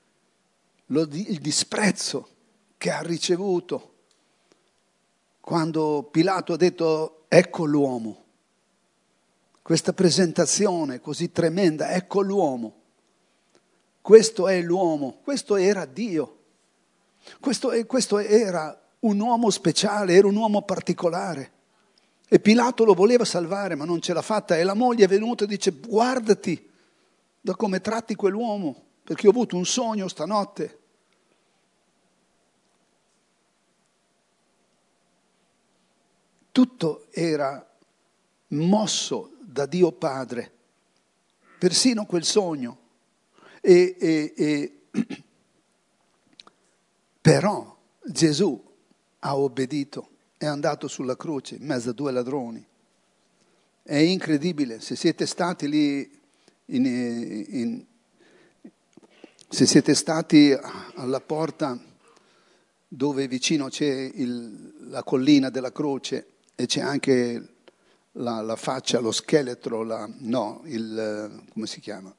Speaker 4: disprezzo che ha ricevuto. Quando Pilato ha detto: ecco l'uomo, questa presentazione così tremenda, ecco l'uomo. Questo è l'uomo, questo era Dio, questo era un uomo speciale, era un uomo particolare. E Pilato lo voleva salvare, ma non ce l'ha fatta. E la moglie è venuta e dice: guardati da come tratti quell'uomo, perché ho avuto un sogno stanotte. Tutto era mosso da Dio Padre, persino quel sogno. Però Gesù ha obbedito, è andato sulla croce in mezzo a due ladroni. È incredibile. Se siete stati lì, se siete stati alla porta dove vicino c'è la collina della croce e c'è anche la faccia, lo scheletro, come si chiama?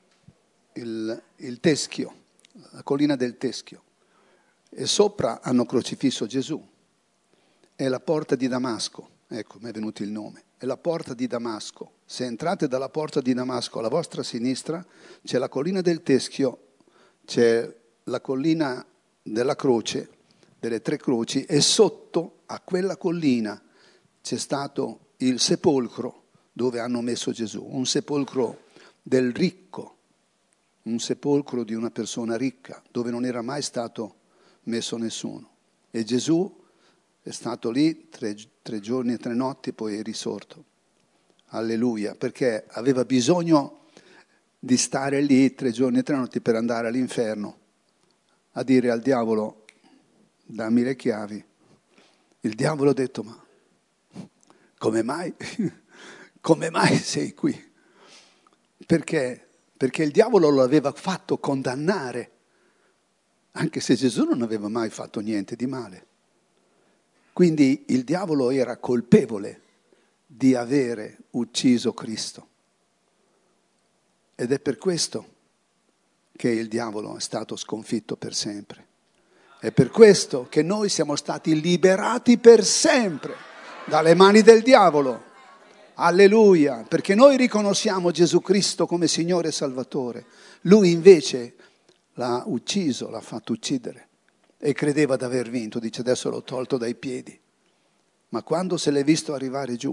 Speaker 4: Il teschio, la collina del teschio, e sopra hanno crocifisso Gesù. È la porta di Damasco, ecco, mi è venuto il nome, è la porta di Damasco. Se entrate dalla porta di Damasco alla vostra sinistra c'è la collina del teschio, c'è la collina della croce, delle tre croci, e sotto a quella collina c'è stato il sepolcro dove hanno messo Gesù, un sepolcro del ricco, un sepolcro di una persona ricca, dove non era mai stato messo nessuno. E Gesù è stato lì 3 giorni e 3 notti, poi è risorto. Alleluia, perché aveva bisogno di stare lì 3 giorni e 3 notti per andare all'inferno a dire al diavolo: dammi le chiavi. Il diavolo ha detto: ma come mai? Come mai sei qui? Perché? Perché il diavolo lo aveva fatto condannare, anche se Gesù non aveva mai fatto niente di male. Quindi il diavolo era colpevole di avere ucciso Cristo. Ed è per questo che il diavolo è stato sconfitto per sempre. È per questo che noi siamo stati liberati per sempre dalle mani del diavolo. Alleluia, perché noi riconosciamo Gesù Cristo come Signore e Salvatore. Lui invece l'ha ucciso, l'ha fatto uccidere e credeva di aver vinto. Dice: adesso l'ho tolto dai piedi. Ma quando se l'è visto arrivare giù,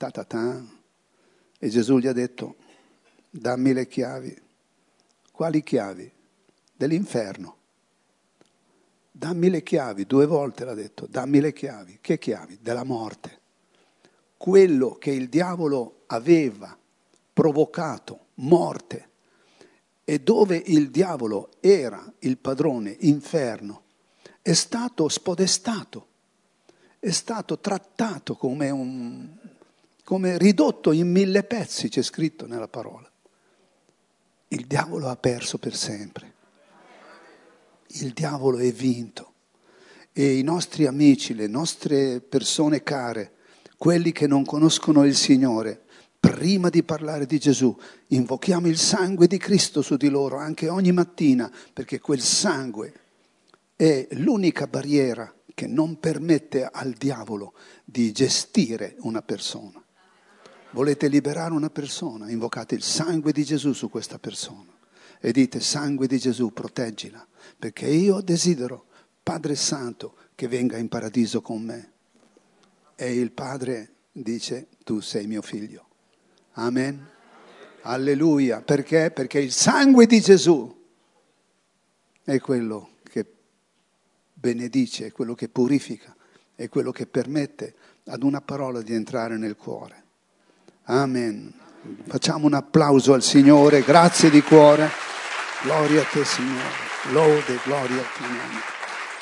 Speaker 4: e Gesù gli ha detto: dammi le chiavi. Quali chiavi? Dell'inferno. Dammi le chiavi, 2 volte l'ha detto: dammi le chiavi. Che chiavi? Della morte. Quello che il diavolo aveva provocato, morte, e dove il diavolo era il padrone, inferno, è stato spodestato, è stato trattato come ridotto in 1000 pezzi, c'è scritto nella parola. Il diavolo ha perso per sempre. Il diavolo è vinto. E i nostri amici, le nostre persone care, quelli che non conoscono il Signore, prima di parlare di Gesù, invochiamo il sangue di Cristo su di loro anche ogni mattina, perché quel sangue è l'unica barriera che non permette al diavolo di gestire una persona. Volete liberare una persona? Invocate il sangue di Gesù su questa persona e dite: sangue di Gesù, proteggila, perché io desidero, Padre Santo, che venga in paradiso con me. E il Padre dice: tu sei mio figlio. Amen. Alleluia. Perché? Perché il sangue di Gesù è quello che benedice, è quello che purifica, è quello che permette ad una parola di entrare nel cuore. Amen. Facciamo un applauso al Signore, grazie di cuore. Gloria a te, Signore. Lode, gloria al tuo nome.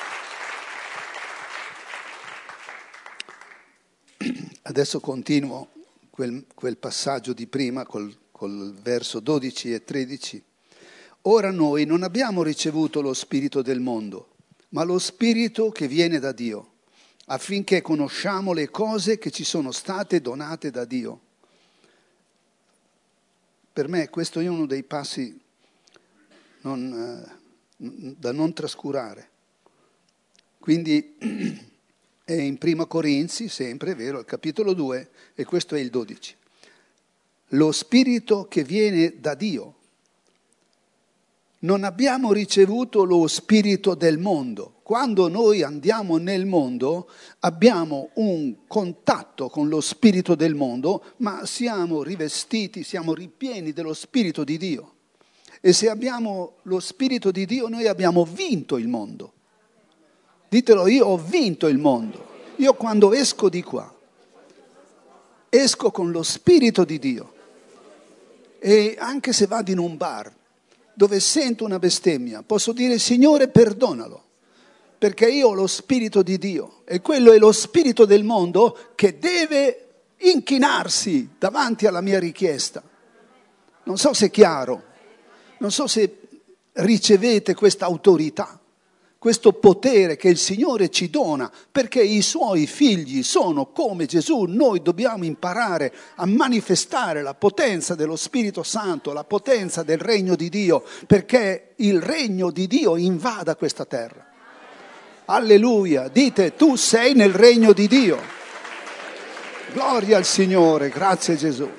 Speaker 4: Adesso continuo quel passaggio di prima col verso 12 e 13. Ora noi non abbiamo ricevuto lo spirito del mondo, ma lo spirito che viene da Dio, affinché conosciamo le cose che ci sono state donate da Dio. Per me questo è uno dei passi da non trascurare. Quindi è in Prima Corinzi, sempre, è vero, al capitolo 2, e questo è il 12. Lo spirito che viene da Dio. Non abbiamo ricevuto lo spirito del mondo. Quando noi andiamo nel mondo abbiamo un contatto con lo spirito del mondo, ma siamo rivestiti, siamo ripieni dello spirito di Dio. E se abbiamo lo spirito di Dio, noi abbiamo vinto il mondo. Ditelo: io ho vinto il mondo. Io quando esco di qua, esco con lo spirito di Dio. E anche se vado in un bar dove sento una bestemmia, posso dire: Signore, perdonalo, perché io ho lo spirito di Dio. E quello è lo spirito del mondo che deve inchinarsi davanti alla mia richiesta. Non so se è chiaro, non so se ricevete questa autorità, questo potere che il Signore ci dona, perché i Suoi figli sono come Gesù. Noi dobbiamo imparare a manifestare la potenza dello Spirito Santo, la potenza del regno di Dio, perché il regno di Dio invada questa terra. Alleluia, dite: tu sei nel regno di Dio. Gloria al Signore, grazie Gesù.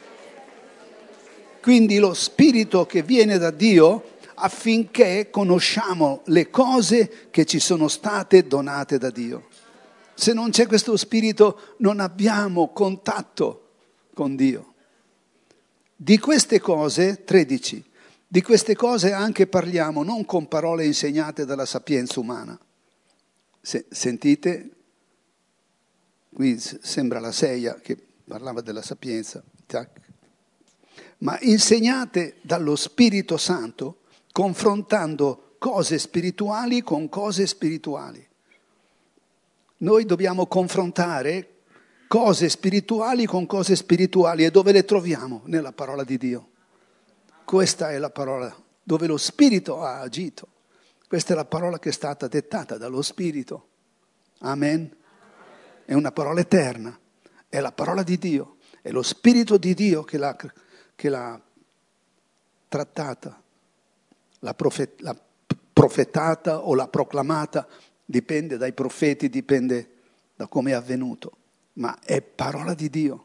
Speaker 4: Quindi lo Spirito che viene da Dio affinché conosciamo le cose che ci sono state donate da Dio. Se non c'è questo Spirito non abbiamo contatto con Dio. Di queste cose, 13, di queste cose anche parliamo, non con parole insegnate dalla sapienza umana. Sentite? Qui sembra la Seia che parlava della sapienza. ma insegnate dallo Spirito Santo, confrontando cose spirituali con cose spirituali. Noi dobbiamo confrontare cose spirituali con cose spirituali, e dove le troviamo? Nella parola di Dio. Questa è la parola dove lo Spirito ha agito. Questa è la parola che è stata dettata dallo Spirito. Amen. È una parola eterna, è la parola di Dio, è lo Spirito di Dio che l'ha trattata, l'ha profetata o l'ha proclamata, dipende dai profeti, dipende da come è avvenuto, ma è parola di Dio.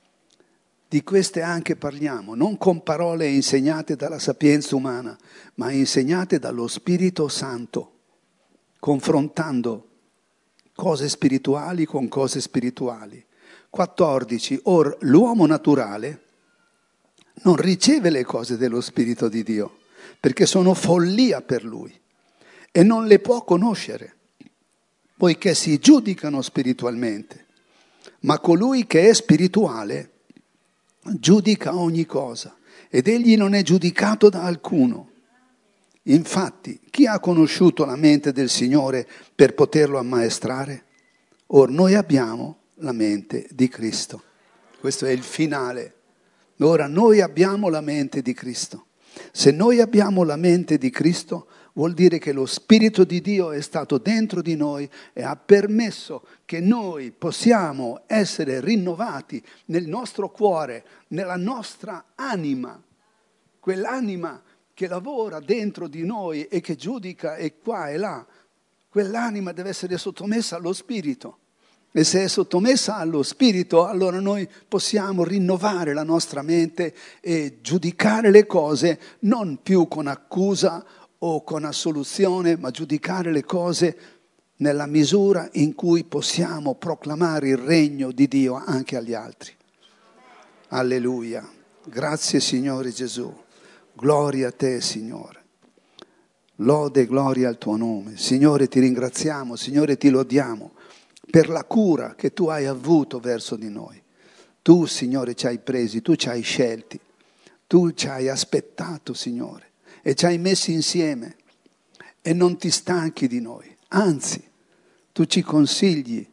Speaker 4: Di queste anche parliamo, non con parole insegnate dalla sapienza umana, ma insegnate dallo Spirito Santo, confrontando cose spirituali con cose spirituali. 14. Or l'uomo naturale non riceve le cose dello Spirito di Dio, perché sono follia per lui, e non le può conoscere, poiché si giudicano spiritualmente. Ma colui che è spirituale giudica ogni cosa, ed egli non è giudicato da alcuno. Infatti, chi ha conosciuto la mente del Signore per poterlo ammaestrare? Or noi abbiamo la mente di Cristo. Questo è il finale. Ora noi abbiamo la mente di Cristo. Se noi abbiamo la mente di Cristo, vuol dire che lo Spirito di Dio è stato dentro di noi e ha permesso che noi possiamo essere rinnovati nel nostro cuore, nella nostra anima, quell'anima che lavora dentro di noi e che giudica e qua e là. Quell'anima deve essere sottomessa allo Spirito. E se è sottomessa allo Spirito, allora noi possiamo rinnovare la nostra mente e giudicare le cose non più con accusa o con assoluzione, ma giudicare le cose nella misura in cui possiamo proclamare il regno di Dio anche agli altri. Alleluia. Grazie Signore Gesù. Gloria a te Signore. Lode e gloria al tuo nome. Signore ti ringraziamo, Signore ti lodiamo per la cura che tu hai avuto verso di noi. Tu Signore ci hai presi, tu ci hai scelti, tu ci hai aspettato Signore e ci hai messi insieme e non ti stanchi di noi, anzi tu ci consigli,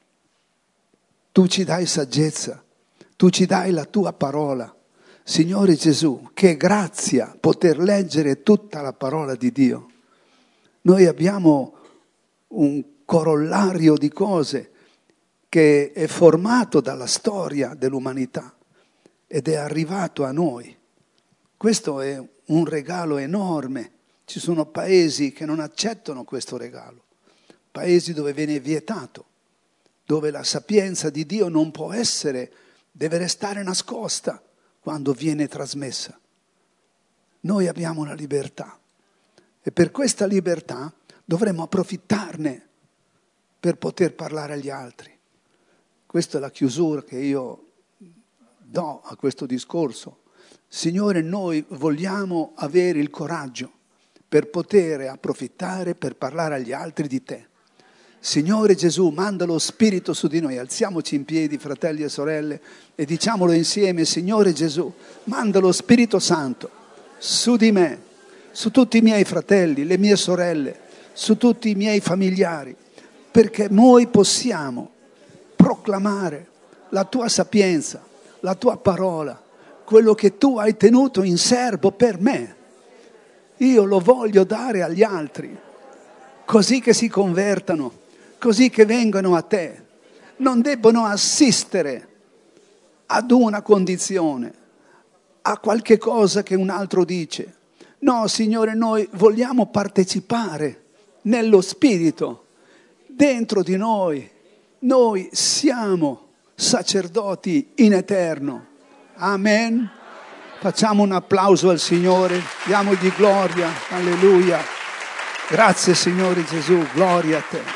Speaker 4: tu ci dai saggezza, tu ci dai la tua parola. Signore Gesù, che grazia poter leggere tutta la parola di Dio. Noi abbiamo un corollario di cose che è formato dalla storia dell'umanità ed è arrivato a noi. Questo è un regalo enorme. Ci sono paesi che non accettano questo regalo, paesi dove viene vietato, dove la sapienza di Dio non può essere, deve restare nascosta quando viene trasmessa. Noi abbiamo la libertà e per questa libertà dovremmo approfittarne per poter parlare agli altri. Questa è la chiusura che io do a questo discorso. Signore, noi vogliamo avere il coraggio per poter approfittare, per parlare agli altri di te. Signore Gesù, manda lo Spirito su di noi. Alziamoci in piedi, fratelli e sorelle, e diciamolo insieme: Signore Gesù, manda lo Spirito Santo su di me, su tutti i miei fratelli, le mie sorelle, su tutti i miei familiari, perché noi possiamo proclamare la tua sapienza, la tua parola, quello che tu hai tenuto in serbo per me. Io lo voglio dare agli altri, così che si convertano, così che vengano a te. Non debbono assistere ad una condizione, a qualche cosa che un altro dice. No, Signore, noi vogliamo partecipare nello Spirito, dentro di noi. Noi siamo sacerdoti in eterno. Amen. Facciamo un applauso al Signore, diamogli gloria, alleluia. Grazie Signore Gesù, gloria a te.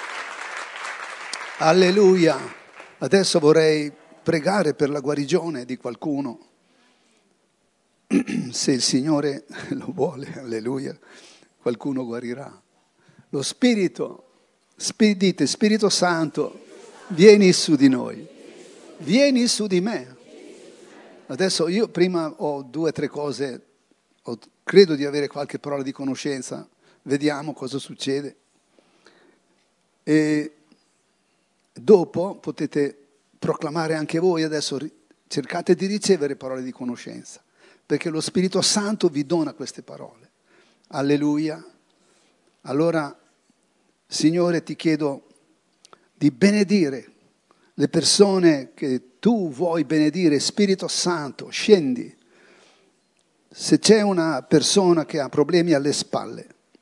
Speaker 4: Alleluia. Adesso vorrei pregare per la guarigione di qualcuno. Se il Signore lo vuole, alleluia, qualcuno guarirà. Lo Spirito, dite Spirito Santo, vieni su di noi, vieni su di me. Adesso io prima ho 2 o 3 cose, credo di avere qualche parola di conoscenza, vediamo cosa succede. E dopo potete proclamare anche voi, adesso cercate di ricevere parole di conoscenza, perché lo Spirito Santo vi dona queste parole. Alleluia. Allora, Signore, ti chiedo di benedire le persone che tu vuoi benedire. Spirito Santo, scendi. Se c'è una persona che ha problemi alle spalle,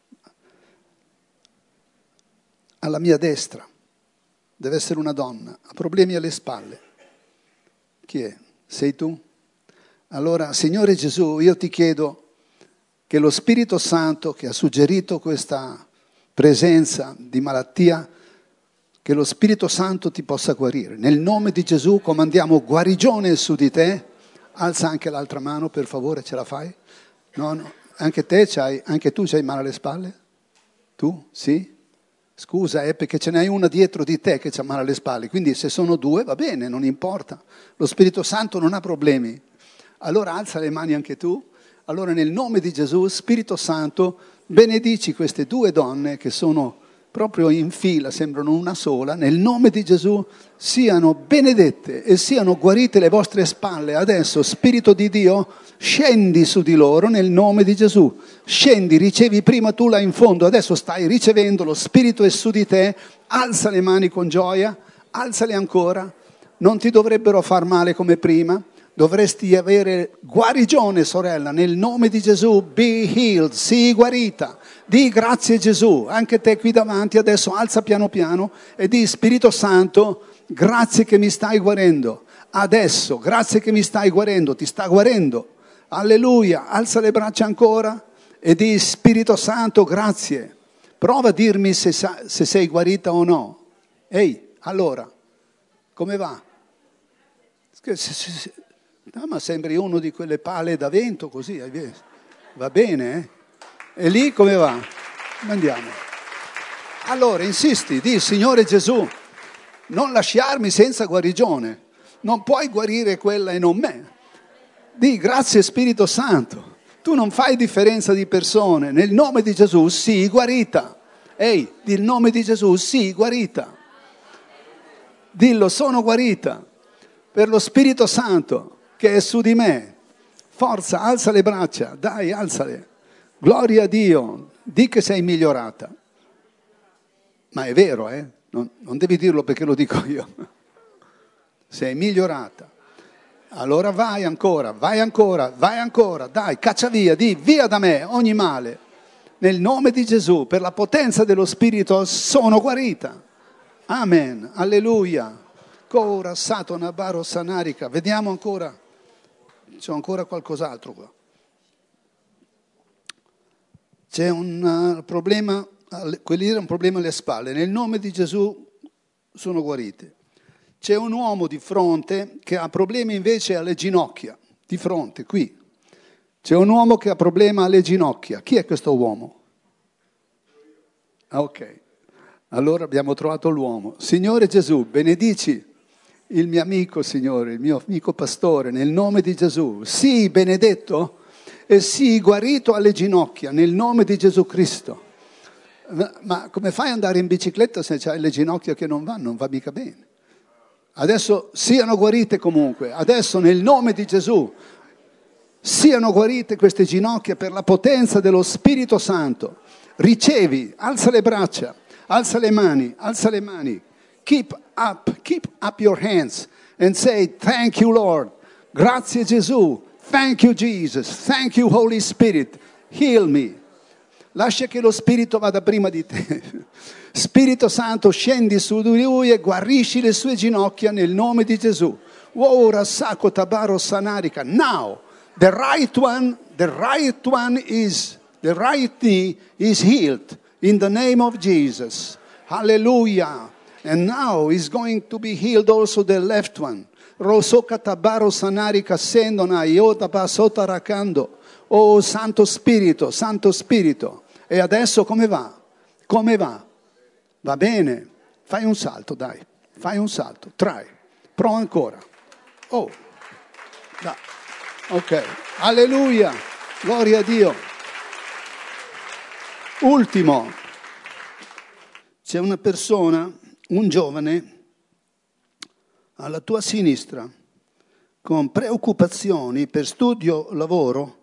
Speaker 4: alla mia destra, deve essere una donna, ha problemi alle spalle. Chi è? Sei tu? Allora, Signore Gesù, io ti chiedo che lo Spirito Santo che ha suggerito questa presenza di malattia, che lo Spirito Santo ti possa guarire. Nel nome di Gesù comandiamo guarigione su di te. Alza anche l'altra mano, per favore, ce la fai? No. Anche tu c'hai male alle spalle? Tu? Sì? Scusa, perché ce n'hai una dietro di te che c'ha male alle spalle, quindi se sono 2 va bene, non importa. Lo Spirito Santo non ha problemi. Allora alza le mani anche tu. Allora nel nome di Gesù, Spirito Santo, benedici queste 2 donne che sono proprio in fila, sembrano una sola. Nel nome di Gesù siano benedette e siano guarite le vostre spalle. Adesso, Spirito di Dio, scendi su di loro nel nome di Gesù. Scendi, ricevi prima tu là in fondo, adesso stai ricevendo, lo Spirito è su di te. Alza le mani con gioia, alzale ancora. Non ti dovrebbero far male come prima. Dovresti avere guarigione, sorella, nel nome di Gesù. Be healed, sii guarita. Di grazie Gesù. Anche te qui davanti adesso alza piano piano e di Spirito Santo, grazie che mi stai guarendo. Adesso, grazie che mi stai guarendo, ti sta guarendo. Alleluia, alza le braccia ancora e di Spirito Santo, grazie. Prova a dirmi se sei guarita o no. Ehi, allora, come va? No, ma sembri uno di quelle pale da vento così, va bene, eh? E lì come va? Andiamo. Allora, insisti, di Signore Gesù, non lasciarmi senza guarigione, non puoi guarire quella e non me. Di grazie Spirito Santo, tu non fai differenza di persone, nel nome di Gesù sii guarita. Ehi, nel nome di Gesù sii guarita. Dillo, sono guarita per lo Spirito Santo che è su di me. Forza, alza le braccia, dai, alzale. Gloria a Dio, di che sei migliorata. Ma è vero, non devi dirlo perché lo dico io. Sei migliorata. Allora vai ancora, dai, caccia via, di via da me ogni male. Nel nome di Gesù, per la potenza dello Spirito, sono guarita. Amen, alleluia. Cora, Satana, Baro, Sanarica. Vediamo ancora. C'è ancora qualcos'altro qua. C'è un problema, quelli era un problema alle spalle. Nel nome di Gesù sono guarite. C'è un uomo di fronte che ha problemi invece alle ginocchia. Di fronte, qui. C'è un uomo che ha problema alle ginocchia. Chi è questo uomo? Ok. Allora abbiamo trovato l'uomo. Signore Gesù, benedici il mio amico, Signore, il mio amico pastore, nel nome di Gesù. Sii benedetto e sii guarito alle ginocchia, nel nome di Gesù Cristo. Ma come fai ad andare in bicicletta se hai le ginocchia che non vanno? Non va mica bene. Adesso siano guarite comunque. Adesso nel nome di Gesù siano guarite queste ginocchia per la potenza dello Spirito Santo. Ricevi, alza le braccia, alza le mani. Keep up your hands and say, thank you Lord. Grazie Gesù. Thank you Jesus. Thank you Holy Spirit. Heal me. Lascia che lo Spirito vada prima di te. Spirito Santo, scendi su di lui e guarisci le sue ginocchia nel nome di Gesù. Ora sacco tabaro sanarica. Now, the right knee is healed in the name of Jesus. Hallelujah. And now is going to be healed also the left one. Rosoka tabaro sanarica sendona iota basota rakando. Oh Santo Spirito, Santo Spirito. E adesso come va? Come va? Va bene? Fai un salto, dai. Fai un salto. Try. Prova ancora. Oh. Dai. Ok, alleluia, gloria a Dio. Ultimo, c'è una persona, un giovane, alla tua sinistra, con preoccupazioni per studio, lavoro,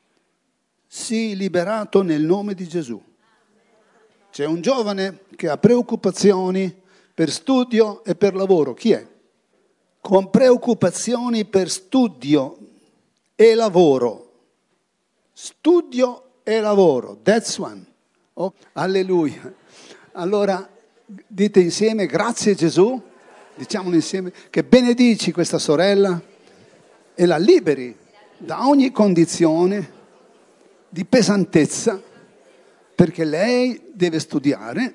Speaker 4: sii liberato nel nome di Gesù. C'è un giovane che ha preoccupazioni per studio e per lavoro. Chi è? Con preoccupazioni per studio e lavoro. Studio e lavoro. That's one. Oh, alleluia. Allora, dite insieme, grazie Gesù. Diciamolo insieme, che benedici questa sorella e la liberi da ogni condizione di pesantezza, perché lei deve studiare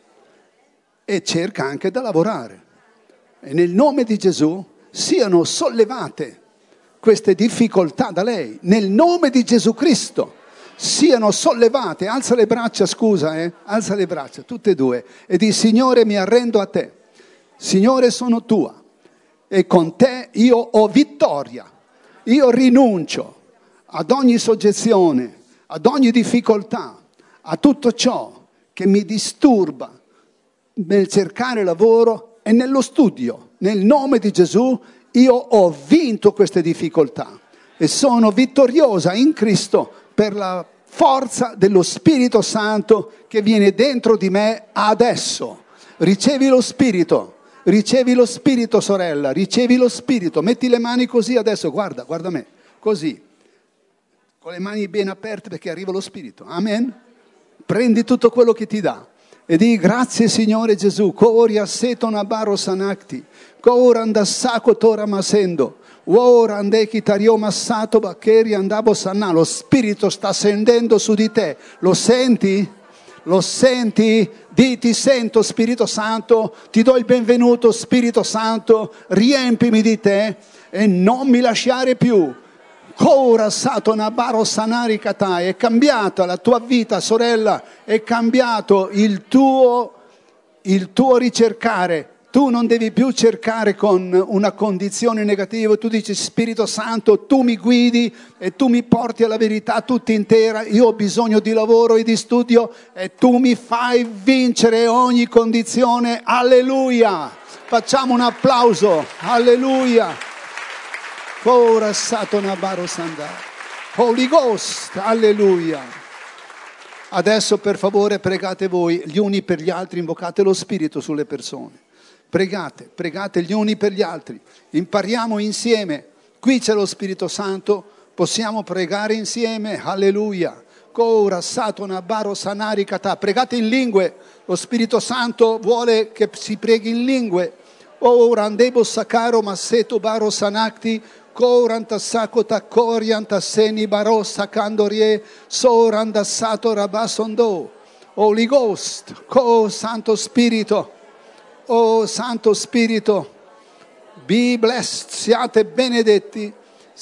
Speaker 4: e cerca anche da lavorare. E nel nome di Gesù siano sollevate queste difficoltà da lei. Nel nome di Gesù Cristo siano sollevate. Alza le braccia, alza le braccia, tutte e due. E di Signore, mi arrendo a te. Signore, sono tua. E con te io ho vittoria. Io rinuncio ad ogni soggezione, ad ogni difficoltà, a tutto ciò che mi disturba nel cercare lavoro e nello studio. Nel nome di Gesù io ho vinto queste difficoltà e sono vittoriosa in Cristo per la forza dello Spirito Santo che viene dentro di me adesso. Ricevi lo Spirito sorella, ricevi lo Spirito. Metti le mani così adesso, guarda me, così, con le mani ben aperte perché arriva lo Spirito. Amen. Prendi tutto quello che ti dà e di grazie Signore Gesù. Coria setona baro sanacti, coranda sacco tora masendo, ora ande chitario massato baccheri andavo sanà. Lo Spirito sta scendendo su di te, lo senti? Lo senti? Di ti sento Spirito Santo, ti do il benvenuto Spirito Santo, riempimi di te e non mi lasciare più. Ora satona baro sanari katai, è cambiata la tua vita sorella, è cambiato il tuo ricercare. Tu non devi più cercare con una condizione negativa, tu dici Spirito Santo, tu mi guidi e tu mi porti alla verità tutta intera, io ho bisogno di lavoro e di studio e tu mi fai vincere ogni condizione, alleluia! Facciamo un applauso, alleluia! Ora satona baro sandà, Holy Ghost, alleluia! Adesso per favore pregate voi gli uni per gli altri, invocate lo Spirito sulle persone. Pregate gli uni per gli altri, impariamo insieme, qui c'è lo Spirito Santo, possiamo pregare insieme, alleluia. Cora satona baro sanari kata, pregate in lingue, lo Spirito Santo vuole che si preghi in lingue. Ora andebo sakaro masseto baro sanacti, coranta sakota corianta seni baro sacandorie, soranda sato rabasondo. Holy Ghost, Santo Spirito. Oh Santo Spirito, be blessed, siate benedetti,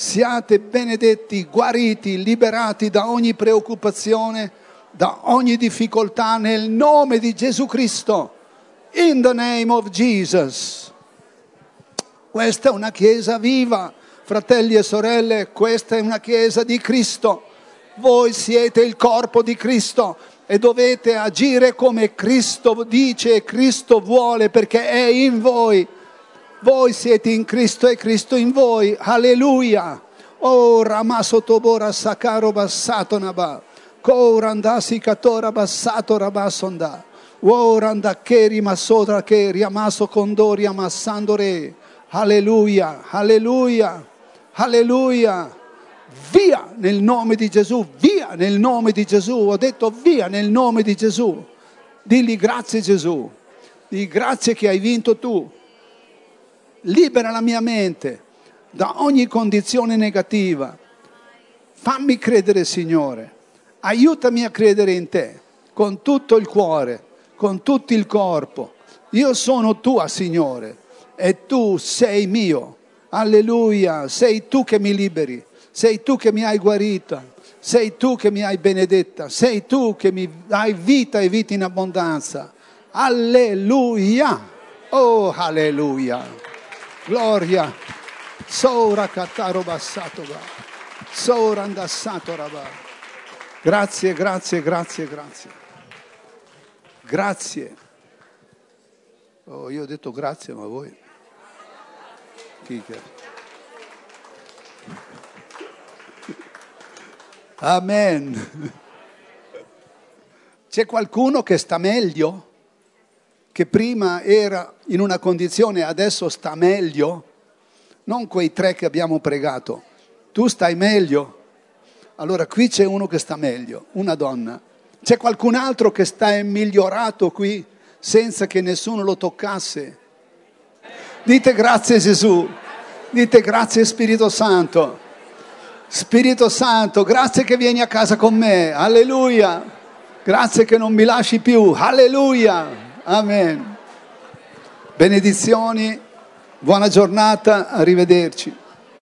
Speaker 4: guariti, liberati da ogni preoccupazione, da ogni difficoltà nel nome di Gesù Cristo, in the name of Jesus. Questa è una chiesa viva, fratelli e sorelle, questa è una chiesa di Cristo, voi siete il corpo di Cristo. E dovete agire come Cristo dice e Cristo vuole perché è in voi. Voi siete in Cristo e Cristo in voi. Alleluia. Oh, ramasotobora sakaro bassato naba. Korandasi katora bassato rabasonda. Woranda keri masodra keri amaso condori amassandore. Alleluia. Alleluia. Alleluia. Via nel nome di Gesù, via nel nome di Gesù, ho detto via nel nome di Gesù. Digli grazie Gesù, digli grazie che hai vinto tu. Libera la mia mente da ogni condizione negativa. Fammi credere Signore, aiutami a credere in te con tutto il cuore, con tutto il corpo. Io sono tua Signore e tu sei mio. Alleluia, sei tu che mi liberi. Sei tu che mi hai guarita, sei tu che mi hai benedetta, sei tu che mi dai vita e vita in abbondanza. Alleluia! Oh, alleluia! Gloria! Sora kataro bassato. Grazie, grazie, grazie, grazie. Grazie. Oh, io ho detto grazie, ma voi? Amen. C'è qualcuno che sta meglio? Che prima era in una condizione, adesso sta meglio? Non quei 3 che abbiamo pregato. Tu stai meglio? Allora qui c'è uno che sta meglio, una donna. C'è qualcun altro che sta migliorato qui senza che nessuno lo toccasse? Dite grazie Gesù, dite grazie Spirito Santo. Spirito Santo, grazie che vieni a casa con me, alleluia. Grazie che non mi lasci più, alleluia, amen. Benedizioni, buona giornata, arrivederci.